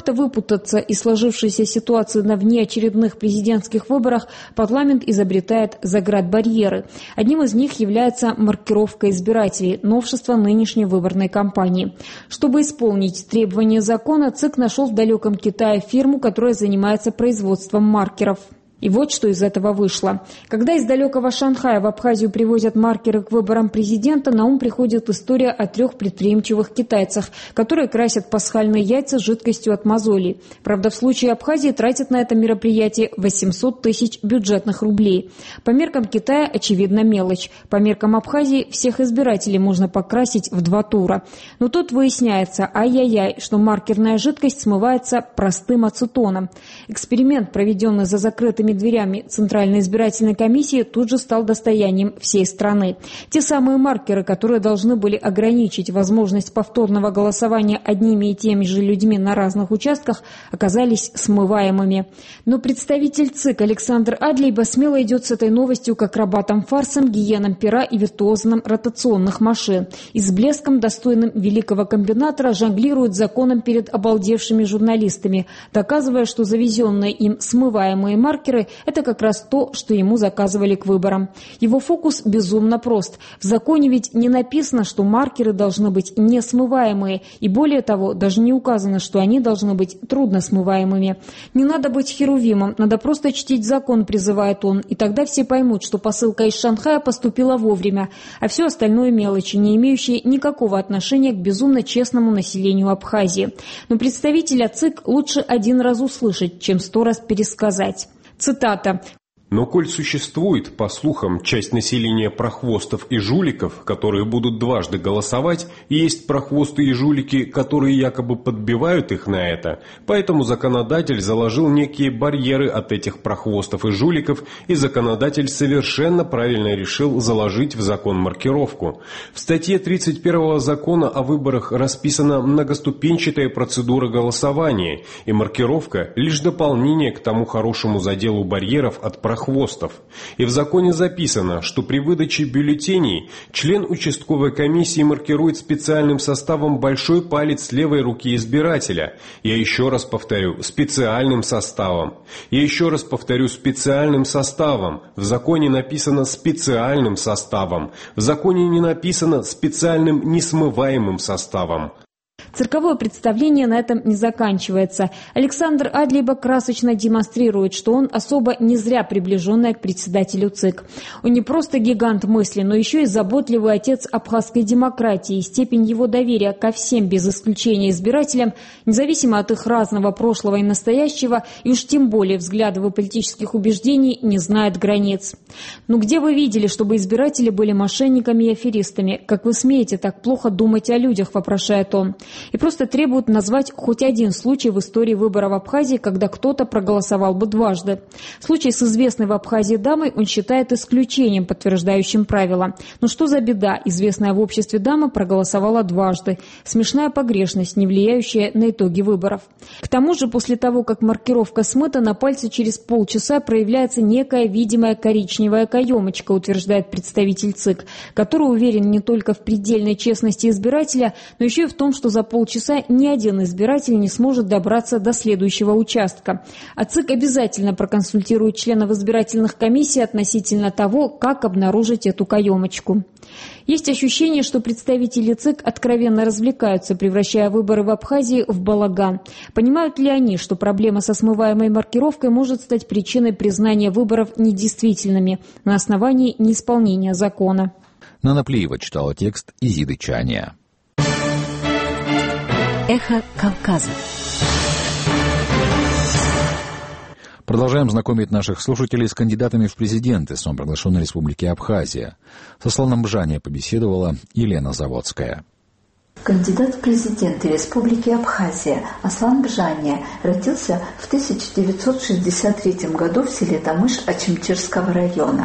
как-то выпутаться из сложившейся ситуации на внеочередных президентских выборах, парламент изобретает заградбарьеры. Одним из них является маркировка избирателей, новшество нынешней выборной кампании. Чтобы исполнить требования закона, ЦИК нашел в далеком Китае фирму, которая занимается производством маркеров. И вот что из этого вышло. Когда из далекого Шанхая в Абхазию привозят маркеры к выборам президента, на ум приходит история о трех предприимчивых китайцах, которые красят пасхальные яйца жидкостью от мозолей. Правда, в случае Абхазии тратят на это мероприятие восемьсот тысяч бюджетных рублей. По меркам Китая, очевидно, мелочь. По меркам Абхазии всех избирателей можно покрасить в два тура. Но тут выясняется, ай-яй-яй, что маркерная жидкость смывается простым ацетоном. Эксперимент, проведенный за закрытыми дверями Центральной избирательной комиссии, тут же стал достоянием всей страны. Те самые маркеры, которые должны были ограничить возможность повторного голосования одними и теми же людьми на разных участках, оказались смываемыми. Но представитель ЦИК Александр Адлейба смело идет с этой новостью к акробатам-фарсам, гиенам пера и виртуозам ротационных машин. И с блеском, достойным великого комбинатора, жонглирует законом перед обалдевшими журналистами, доказывая, что завезенные им смываемые маркеры – это как раз то, что ему заказывали к выборам. Его фокус безумно прост. В законе ведь не написано, что маркеры должны быть несмываемые, и более того, даже не указано, что они должны быть трудносмываемыми. Не надо быть херувимом, надо просто чтить закон, призывает он, и тогда все поймут, что посылка из Шанхая поступила вовремя, а все остальное мелочи, не имеющие никакого отношения к безумно честному населению Абхазии. Но представителя ЦИК лучше один раз услышать, чем сто раз пересказать. Цитата. Но коль существует, по слухам, часть населения прохвостов и жуликов, которые будут дважды голосовать, и есть прохвосты и жулики, которые якобы подбивают их на это, поэтому законодатель заложил некие барьеры от этих прохвостов и жуликов, и законодатель совершенно правильно решил заложить в закон маркировку. В статье тридцать первого закона о выборах расписана многоступенчатая процедура голосования, и маркировка – лишь дополнение к тому хорошему заделу барьеров от прохвостов. Хвостов. И в законе записано, что при выдаче бюллетеней член участковой комиссии маркирует специальным составом большой палец левой руки избирателя. Я еще раз повторю, специальным составом. Я еще раз повторю, специальным составом. В законе написано специальным составом. В законе не написано специальным несмываемым составом. Цирковое представление на этом не заканчивается. Александр Адлейба красочно демонстрирует, что он особо не зря приближенный к председателю ЦИК. Он не просто гигант мысли, но еще и заботливый отец абхазской демократии. И степень его доверия ко всем, без исключения избирателям, независимо от их разного прошлого и настоящего, и уж тем более взглядов и политических убеждений, не знает границ. Ну где вы видели, чтобы избиратели были мошенниками и аферистами? Как вы смеете так плохо думать о людях, вопрошает он. И просто требуют назвать хоть один случай в истории выбора в Абхазии, когда кто-то проголосовал бы дважды. Случай с известной в Абхазии дамой он считает исключением, подтверждающим правило. Но что за беда? Известная в обществе дама проголосовала дважды. Смешная погрешность, не влияющая на итоги выборов. К тому же, после того, как маркировка смыта, на пальце через полчаса проявляется некая видимая коричневая каемочка, утверждает представитель ЦИК, который уверен не только в предельной честности избирателя, но еще и в том, что за полчаса ни один избиратель не сможет добраться до следующего участка. А ЦИК обязательно проконсультирует членов избирательных комиссий относительно того, как обнаружить эту каемочку. Есть ощущение, что представители ЦИК откровенно развлекаются, превращая выборы в Абхазии в балаган. Понимают ли они, что проблема со смываемой маркировкой может стать причиной признания выборов недействительными на основании неисполнения закона? Нана Плиева читала текст Изиды Чания. Эхо Кавказа. Продолжаем знакомить наших слушателей с кандидатами в президенты самопровозглашенной республики Абхазия. Со Асланом Бжания побеседовала Елена Заводская. Кандидат в президенты Республики Абхазия Аслан Бжания родился в тысяча девятьсот шестьдесят третьем году в селе Тамыш Ачимчирского района.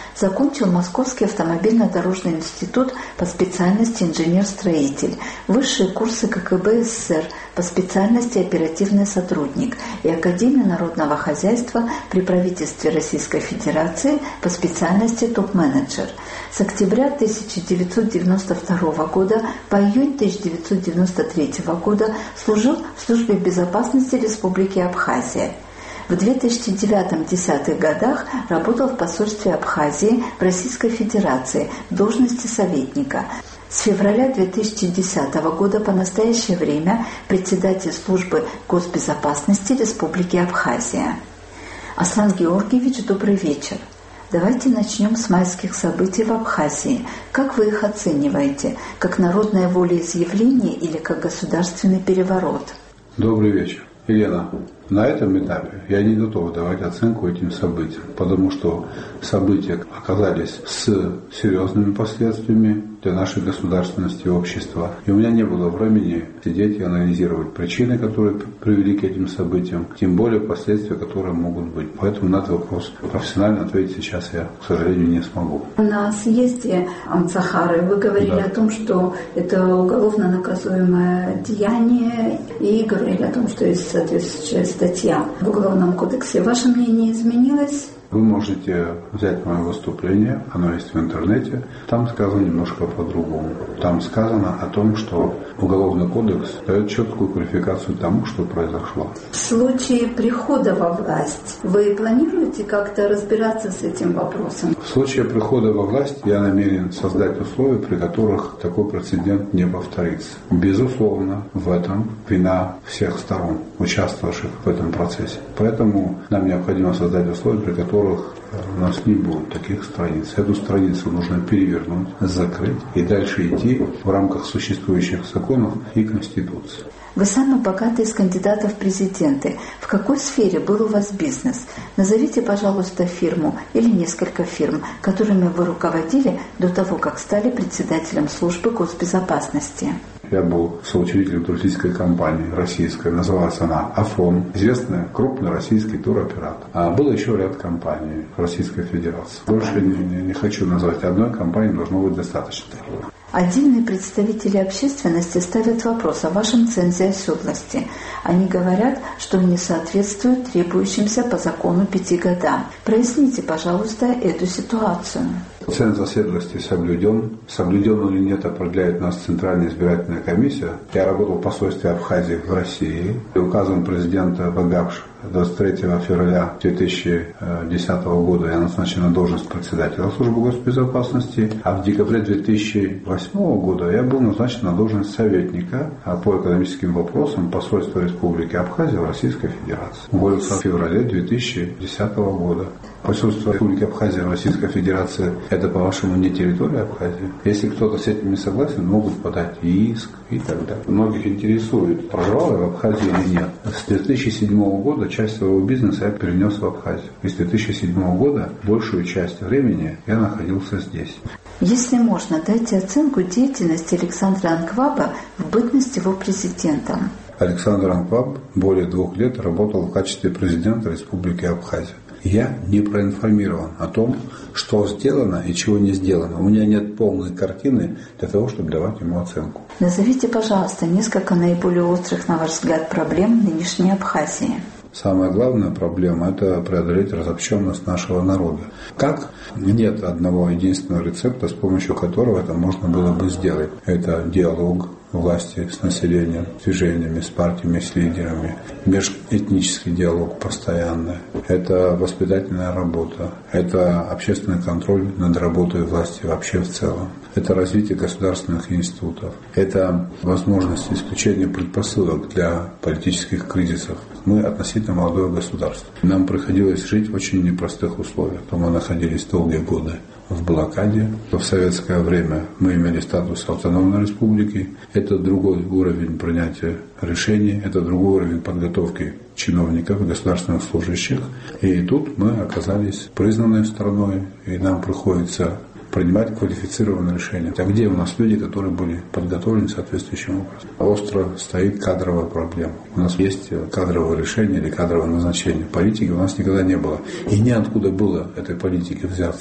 Закончил Московский автомобильно-дорожный институт по специальности инженер-строитель, высшие курсы ка гэ бэ эс эс эр по специальности оперативный сотрудник и Академию народного хозяйства при правительстве Российской Федерации по специальности топ-менеджер. С октября тысяча девятьсот девяносто второго года по июнь тысяча девятьсот девяносто третьего года служил в службе безопасности Республики Абхазия. В две тысячи девятом — две тысячи десятых годах работал в посольстве Абхазии в Российской Федерации в должности советника. С февраля две тысячи десятого года по настоящее время председатель службы госбезопасности Республики Абхазия. Аслан Георгиевич, добрый вечер. Давайте начнем с майских событий в Абхазии. Как вы их оцениваете? Как народное волеизъявление или как государственный переворот? Добрый вечер. Елена, на этом этапе я не готов давать оценку этим событиям, потому что события оказались с серьезными последствиями для нашей государственности и общества. И у меня не было времени сидеть и анализировать причины, которые привели к этим событиям, тем более последствия, которые могут быть. Поэтому на этот вопрос профессионально ответить сейчас я, к сожалению, не смогу. На съезде Амцахары вы говорили да. о том, что это уголовно наказуемое деяние, и говорили о том, что есть соответствующая статья в Уголовном кодексе. Ваше мнение изменилось? Вы можете взять мое выступление, оно есть в интернете. Там сказано немножко по-другому. Там сказано о том, что Уголовный кодекс дает четкую квалификацию тому, что произошло. В случае прихода во власть вы планируете как-то разбираться с этим вопросом? В случае прихода во власть я намерен создать условия, при которых такой прецедент не повторится. Безусловно, в этом вина всех сторон, участвовавших в этом процессе. Поэтому нам необходимо создать условия, при которых у нас не будет таких страниц. Эту страницу нужно перевернуть, закрыть и дальше идти в рамках существующих законов и Конституции. Вы самый богатый из кандидатов в президенты. В какой сфере был у вас бизнес? Назовите, пожалуйста, фирму или несколько фирм, которыми вы руководили до того, как стали председателем службы госбезопасности. Я был соучредителем туристической компании российской, называлась она «Афон», известная крупный российский туроператор. А было еще ряд компаний Российской Федерации. Больше не, не, не хочу назвать, одной компании должно быть достаточно. Отдельные представители общественности ставят вопрос о вашем цензе оседлости. Они говорят, что он не соответствует требующимся по закону пяти годам. Проясните, пожалуйста, эту ситуацию. Ценз оседлости соблюден. Соблюден или нет, определяет нас Центральная избирательная комиссия. Я работал в посольстве Абхазии в России. И указом президента Багапш двадцать третьего февраля две тысячи десятого года я назначен на должность председателя службы госбезопасности, а в декабре две тысячи восьмого года я был назначен на должность советника по экономическим вопросам посольства Республики Абхазия в Российской Федерации. Уволился в феврале две тысячи десятого года. Посольство Республики Абхазия в Российской Федерации – это, по-вашему, не территория Абхазии? Если кто-то с этим не согласен, могут подать иск и так далее. Многих интересует, проживал я в Абхазии или нет. С две тысячи седьмого года часть своего бизнеса я перенес в Абхазию. И с две тысячи седьмого года большую часть времени я находился здесь. Если можно, дайте оценку деятельности Александра Анкваба в бытность его президентом. Александр Анкваб более двух лет работал в качестве президента Республики Абхазия. Я не проинформирован о том, что сделано и чего не сделано. У меня нет полной картины для того, чтобы давать ему оценку. Назовите, пожалуйста, несколько наиболее острых, на ваш взгляд, проблем нынешней Абхазии. Самая главная проблема – это преодолеть разобщенность нашего народа. Как? Нет одного единственного рецепта, с помощью которого это можно было бы сделать. Это диалог власти с населением, с движениями, с партиями, с лидерами, межэтнический диалог постоянный. Это воспитательная работа, это общественный контроль над работой власти вообще в целом. Это развитие государственных институтов. Это возможность исключения предпосылок для политических кризисов. Мы относительно молодое государство. Нам приходилось жить в очень непростых условиях. То мы находились долгие годы в блокаде. В советское время мы имели статус автономной республики. Это другой уровень принятия решений, это другой уровень подготовки чиновников, государственных служащих. И тут мы оказались признанной страной, и нам приходится принимать квалифицированные решения. А где у нас люди, которые были подготовлены соответствующим образом? Остро стоит кадровая проблема. У нас есть кадровое решение или кадровое назначение. Политики у нас никогда не было. И неоткуда было этой политики взяться.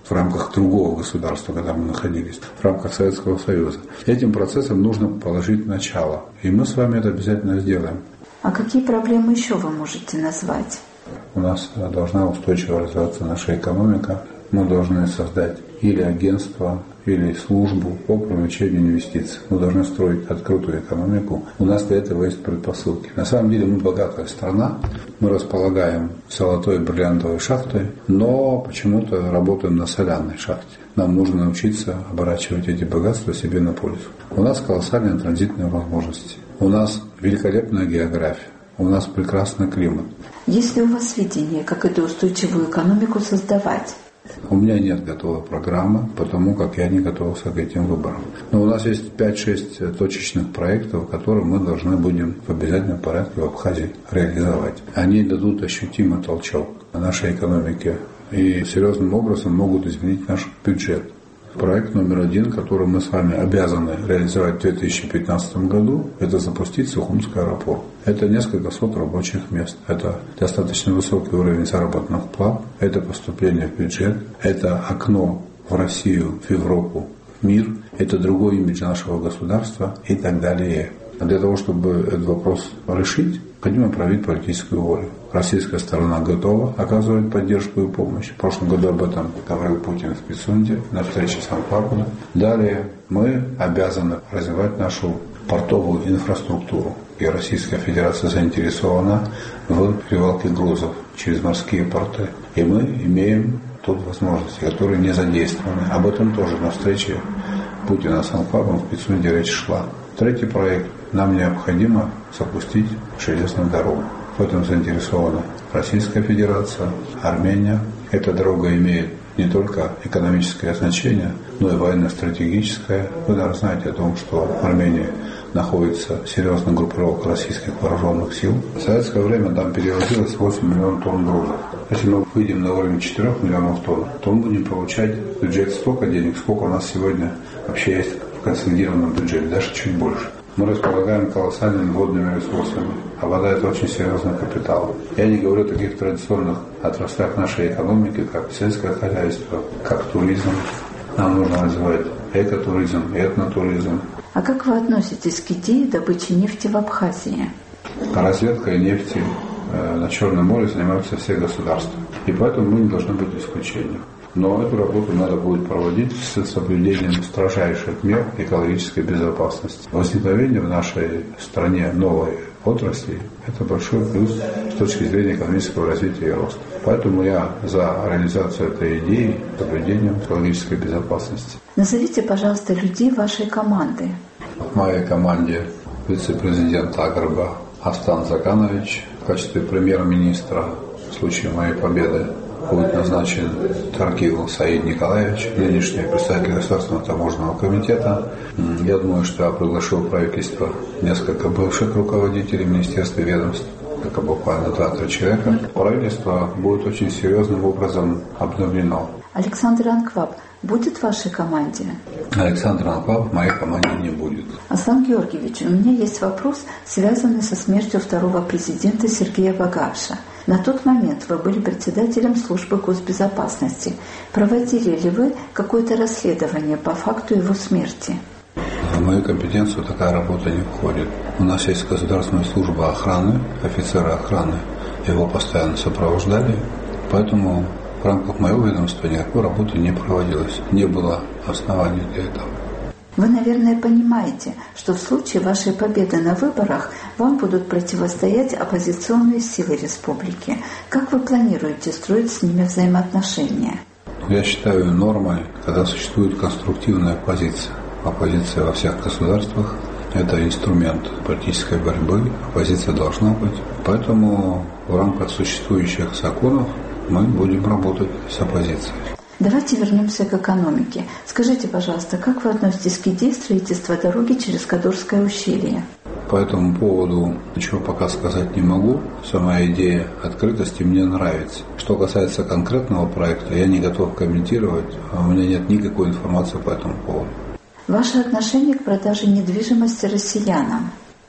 в рамках другого государства, когда мы находились, в рамках Советского Союза. Этим процессам нужно положить начало. И мы с вами это обязательно сделаем. А какие проблемы еще вы можете назвать? У нас должна устойчиво развиваться наша экономика. Мы должны создать или агентство, или службу по привлечению инвестиций. Мы должны строить открытую экономику. У нас для этого есть предпосылки. На самом деле мы богатая страна. Мы располагаем золотой бриллиантовой шахтой, но почему-то работаем на соляной шахте. Нам нужно научиться оборачивать эти богатства себе на пользу. У нас колоссальные транзитные возможности. У нас великолепная география. У нас прекрасный климат. Есть ли у вас видение, как эту устойчивую экономику создавать? У меня нет готовой программы, потому как я не готовился к этим выборам. Но у нас есть пять-шесть точечных проектов, которые мы должны будем в обязательном порядке в Абхазии реализовать. Они дадут ощутимый толчок нашей экономике и серьезным образом могут изменить наш бюджет. Проект номер один, который мы с вами обязаны реализовать в две тысячи пятнадцатом году, это запустить Сухумский аэропорт. Это несколько сот рабочих мест. Это достаточно высокий уровень заработных плат. Это поступление в бюджет. Это окно в Россию, в Европу, в мир. Это другой имидж нашего государства и так далее. А для того, чтобы этот вопрос решить, необходимо проявить политическую волю. Российская сторона готова оказывать поддержку и помощь. В прошлом году об этом говорил Путин в Пицунде на встрече с Анфапом. Далее мы обязаны развивать нашу портовую инфраструктуру. И Российская Федерация заинтересована в перевалке грузов через морские порты. И мы имеем тут возможности, которые не задействованы. Об этом тоже на встрече Путина с Анфапом в Пицунде речь шла. Третий проект. Нам необходимо запустить железную дорогу. В этом заинтересована Российская Федерация, Армения. Эта дорога имеет не только экономическое значение, но и военно-стратегическое. Вы, наверное, знаете о том, что в Армении находится серьезная группировка российских вооруженных сил. В советское время там перевозилось восемь миллионов тонн грузов. Если мы выйдем на уровень четырех миллионов тонн, то мы будем получать в бюджет столько денег, сколько у нас сегодня вообще есть в консолидированном бюджете, даже чуть больше. Мы располагаем колоссальными водными ресурсами, а вода – это очень серьезный капитал. Я не говорю о таких традиционных отраслях нашей экономики, как сельское хозяйство, как туризм. Нам нужно развивать экотуризм, этнотуризм. А как вы относитесь к идее добычи нефти в Абхазии? Разведкой нефти э, на Черном море занимаются все государства. И поэтому мы не должны быть исключением. Но эту работу надо будет проводить с соблюдением строжайших мер экологической безопасности. Возникновение в нашей стране новой отрасли – это большой плюс с точки зрения экономического развития и роста. Поэтому я за реализацию этой идеи с соблюдением экологической безопасности. Назовите, пожалуйста, людей вашей команды. В моей команде вице-президент Агрба Астан Заканович в качестве премьер-министра в случае моей победы будет назначен Таркил Саид Николаевич, нынешний председатель Государственного таможенного комитета. Я думаю, что я приглашил в правительство несколько бывших руководителей министерств и ведомств, только буквально два-три человека. Правительство будет очень серьезным образом обновлено. Александр Анкваб будет в вашей команде? Александр Анкваб в моей команде не будет. Аслан Георгиевич, у меня есть вопрос, связанный со смертью второго президента Сергея Багаша. На тот момент вы были председателем службы госбезопасности. Проводили ли вы какое-то расследование по факту его смерти? В мою компетенцию такая работа не входит. У нас есть государственная служба охраны, офицеры охраны его постоянно сопровождали, поэтому в рамках моего ведомства никакой работы не проводилось. Не было оснований для этого. Вы, наверное, понимаете, что в случае вашей победы на выборах вам будут противостоять оппозиционные силы республики. Как вы планируете строить с ними взаимоотношения? Я считаю нормой, когда существует конструктивная оппозиция. Оппозиция во всех государствах – это инструмент политической борьбы, оппозиция должна быть. Поэтому в рамках существующих законов мы будем работать с оппозицией. Давайте вернемся к экономике. Скажите, пожалуйста, как вы относитесь к идее строительства дороги через Кадорское ущелье? По этому поводу ничего пока сказать не могу. Сама идея открытости мне нравится. Что касается конкретного проекта, я не готов комментировать. У меня нет никакой информации по этому поводу. Ваше отношение к продаже недвижимости россиянам?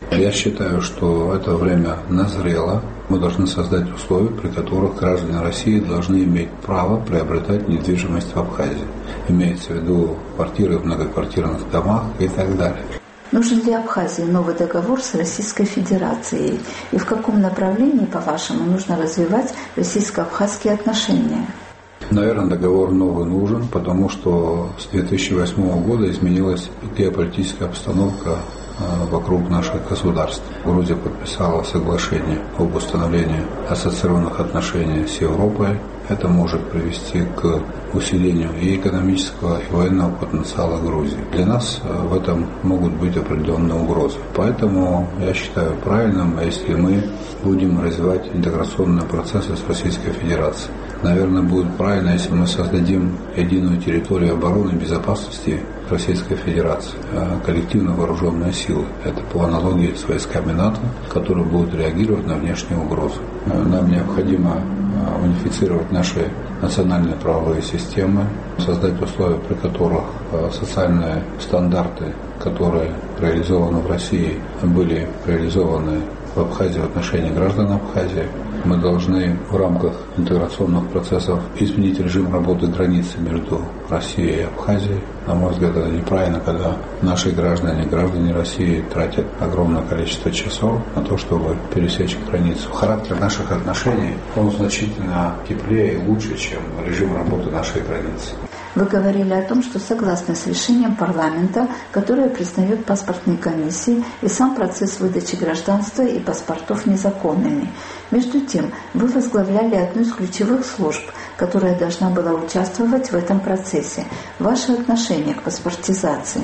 Я считаю, что это время назрело. Мы должны создать условия, при которых граждане России должны иметь право приобретать недвижимость в Абхазии. Имеется в виду квартиры в многоквартирных домах и так далее. Нужен ли Абхазии новый договор с Российской Федерацией? И в каком направлении, по-вашему, нужно развивать российско-абхазские отношения? Наверное, договор новый нужен, потому что с две тысячи восьмого года изменилась геополитическая обстановка вокруг наших государств. Грузия подписала соглашение об установлении ассоциированных отношений с Европой. Это может привести к усилению и экономического, и военного потенциала Грузии. Для нас в этом могут быть определенные угрозы. Поэтому я считаю правильным, если мы будем развивать интеграционные процессы с Российской Федерацией. Наверное, будет правильно, если мы создадим единую территорию обороны и безопасности Российской Федерации, коллективно вооруженные силы. Это по аналогии с войсками НАТО, которые будут реагировать на внешние угрозы. Нам необходимо унифицировать наши национальные правовые системы, создать условия, при которых социальные стандарты, которые реализованы в России, были реализованы в Абхазии в отношении граждан Абхазии. Мы должны в рамках интеграционных процессов изменить режим работы границы между Россией и Абхазией. На мой взгляд, это неправильно, когда наши граждане, граждане России тратят огромное количество часов на то, чтобы пересечь границу. Характер наших отношений, он значительно теплее и лучше, чем режим работы нашей границы. Вы говорили о том, что согласны с решением парламента, которое признает паспортные комиссии и сам процесс выдачи гражданства и паспортов незаконными. Между тем, вы возглавляли одну из ключевых служб, которая должна была участвовать в этом процессе. Ваше отношение к паспортизации?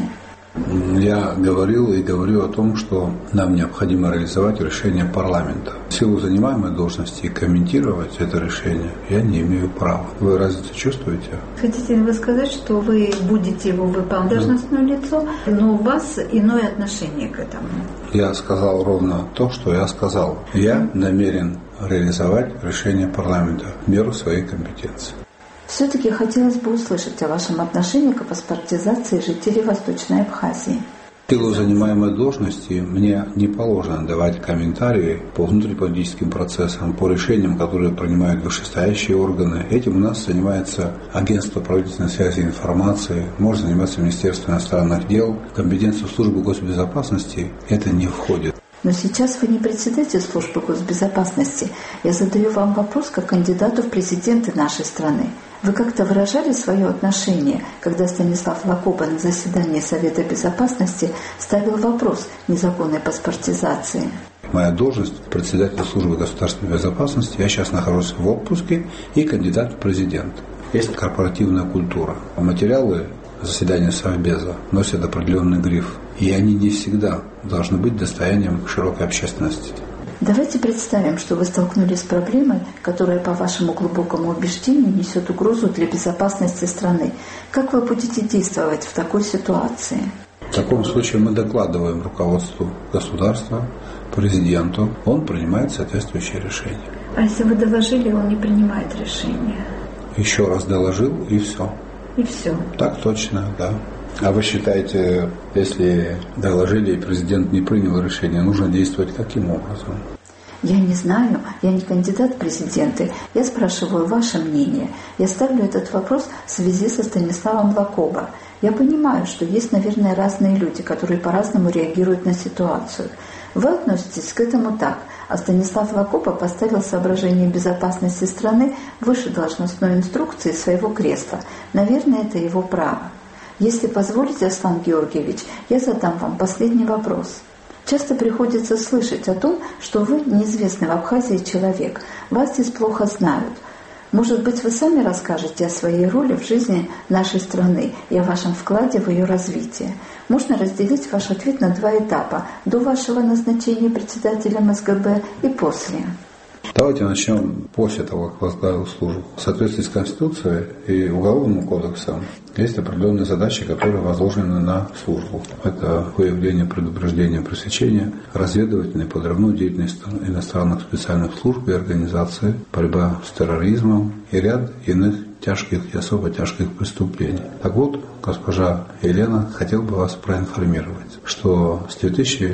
Я говорил и говорю о том, что нам необходимо реализовать решение парламента. В силу занимаемой должности комментировать это решение я не имею права. Вы разницу чувствуете? Хотите вы сказать, что вы будете его выполнять должностное лицо, но у вас иное отношение к этому? Я сказал ровно то, что я сказал. Я намерен реализовать решение парламента в меру своей компетенции. Все-таки хотелось бы услышать о вашем отношении к паспортизации жителей Восточной Абхазии. В силу занимаемой должности мне не положено давать комментарии по внутриполитическим процессам, по решениям, которые принимают вышестоящие органы. Этим у нас занимается Агентство правительственной связи и информации, может заниматься Министерство иностранных дел. В компетенцию службы госбезопасности это не входит. Но сейчас вы не председатель службы госбезопасности. Я задаю вам вопрос как кандидату в президенты нашей страны. Вы как-то выражали свое отношение, когда Станислав Лакоба на заседании Совета Безопасности ставил вопрос незаконной паспортизации? Моя должность председателя службы государственной безопасности. Я сейчас нахожусь в отпуске и кандидат в президенты. Есть корпоративная культура. Материалы заседания Совбеза носят определенный гриф. И они не всегда должны быть достоянием широкой общественности. Давайте представим, что вы столкнулись с проблемой, которая, по вашему глубокому убеждению, несет угрозу для безопасности страны. Как вы будете действовать в такой ситуации? В таком случае мы докладываем руководству государства, президенту. Он принимает соответствующее решение. А если вы доложили, он не принимает решение? Еще раз доложил, и все. И все? Так точно, да. А вы считаете, если доложили и президент не принял решение, нужно действовать каким образом? Я не знаю, я не кандидат в президенты. Я спрашиваю ваше мнение. Я ставлю этот вопрос в связи со Станиславом Лакоба. Я понимаю, что есть, наверное, разные люди, которые по-разному реагируют на ситуацию. Вы относитесь к этому так, а Станислав Лакоба поставил соображение безопасности страны выше должностной инструкции своего кресла. Наверное, это его право. Если позволите, Аслан Георгиевич, я задам вам последний вопрос. Часто приходится слышать о том, что вы неизвестный в Абхазии человек, вас здесь плохо знают. Может быть, вы сами расскажете о своей роли в жизни нашей страны и о вашем вкладе в ее развитие. Можно разделить ваш ответ на два этапа – до вашего назначения председателем СГБ и после. Давайте начнем после того, как возглавил службу. В соответствии с Конституцией и Уголовным кодексом есть определенные задачи, которые возложены на службу. Это выявление, предупреждение, пресечение, разведывательная и подрывную деятельность иностранных специальных служб и организаций, борьба с терроризмом и ряд иных тяжких и особо тяжких преступлений. Так вот, госпожа Елена, хотел бы вас проинформировать, что с две тысячи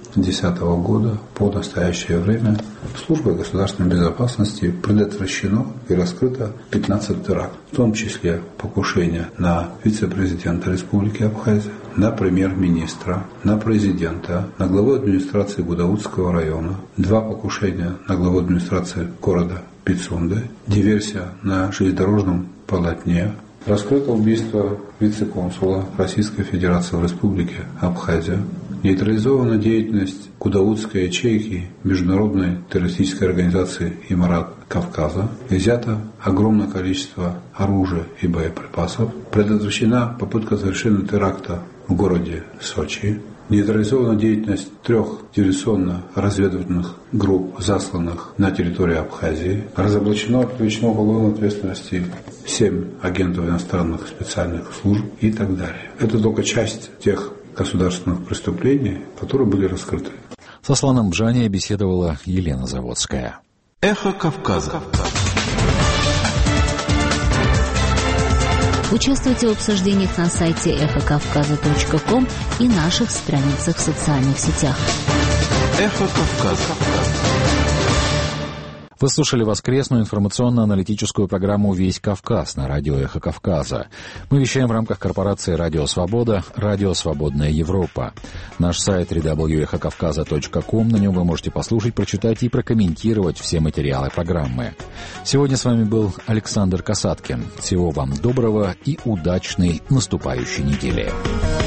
две тысячи десятого года по настоящее время Службой государственной безопасности предотвращено и раскрыто пятнадцать терактов, в том числе покушения на вице-президента Республики Абхазия, на премьер-министра, на президента, на главу администрации Гудаутского района, два покушения на главу администрации города Пицунды, диверсия на железнодорожном полотне, раскрыто убийство вице-консула Российской Федерации в Республике Абхазия, нейтрализована деятельность Гудаутской ячейки международной террористической организации «Имарат Кавказа», изъято огромное количество оружия и боеприпасов, предотвращена попытка совершения теракта в городе Сочи, нейтрализована деятельность трех диверсионно-разведывательных групп, засланных на территорию Абхазии, разоблачено, привлечено к уголовной ответственности семь агентов иностранных специальных служб и так далее. Это только часть тех государственных преступлений, которые были раскрыты. Со Сланом Бжани беседовала Елена Заводская. Эхо Кавказа. Участвуйте в обсуждениях на сайте эхо кавказа точка ком и наших страницах в социальных сетях. Эхо Кавказа. Вы слушали воскресную информационно-аналитическую программу «Весь Кавказ» на радио «Эхо Кавказа». Мы вещаем в рамках корпорации «Радио Свобода», «Радио Свободная Европа». Наш сайт дабл ю дабл ю дабл ю точка эхо кавказа точка ком. На нем вы можете послушать, прочитать и прокомментировать все материалы программы. Сегодня с вами был Александр Касаткин. Всего вам доброго и удачной наступающей недели.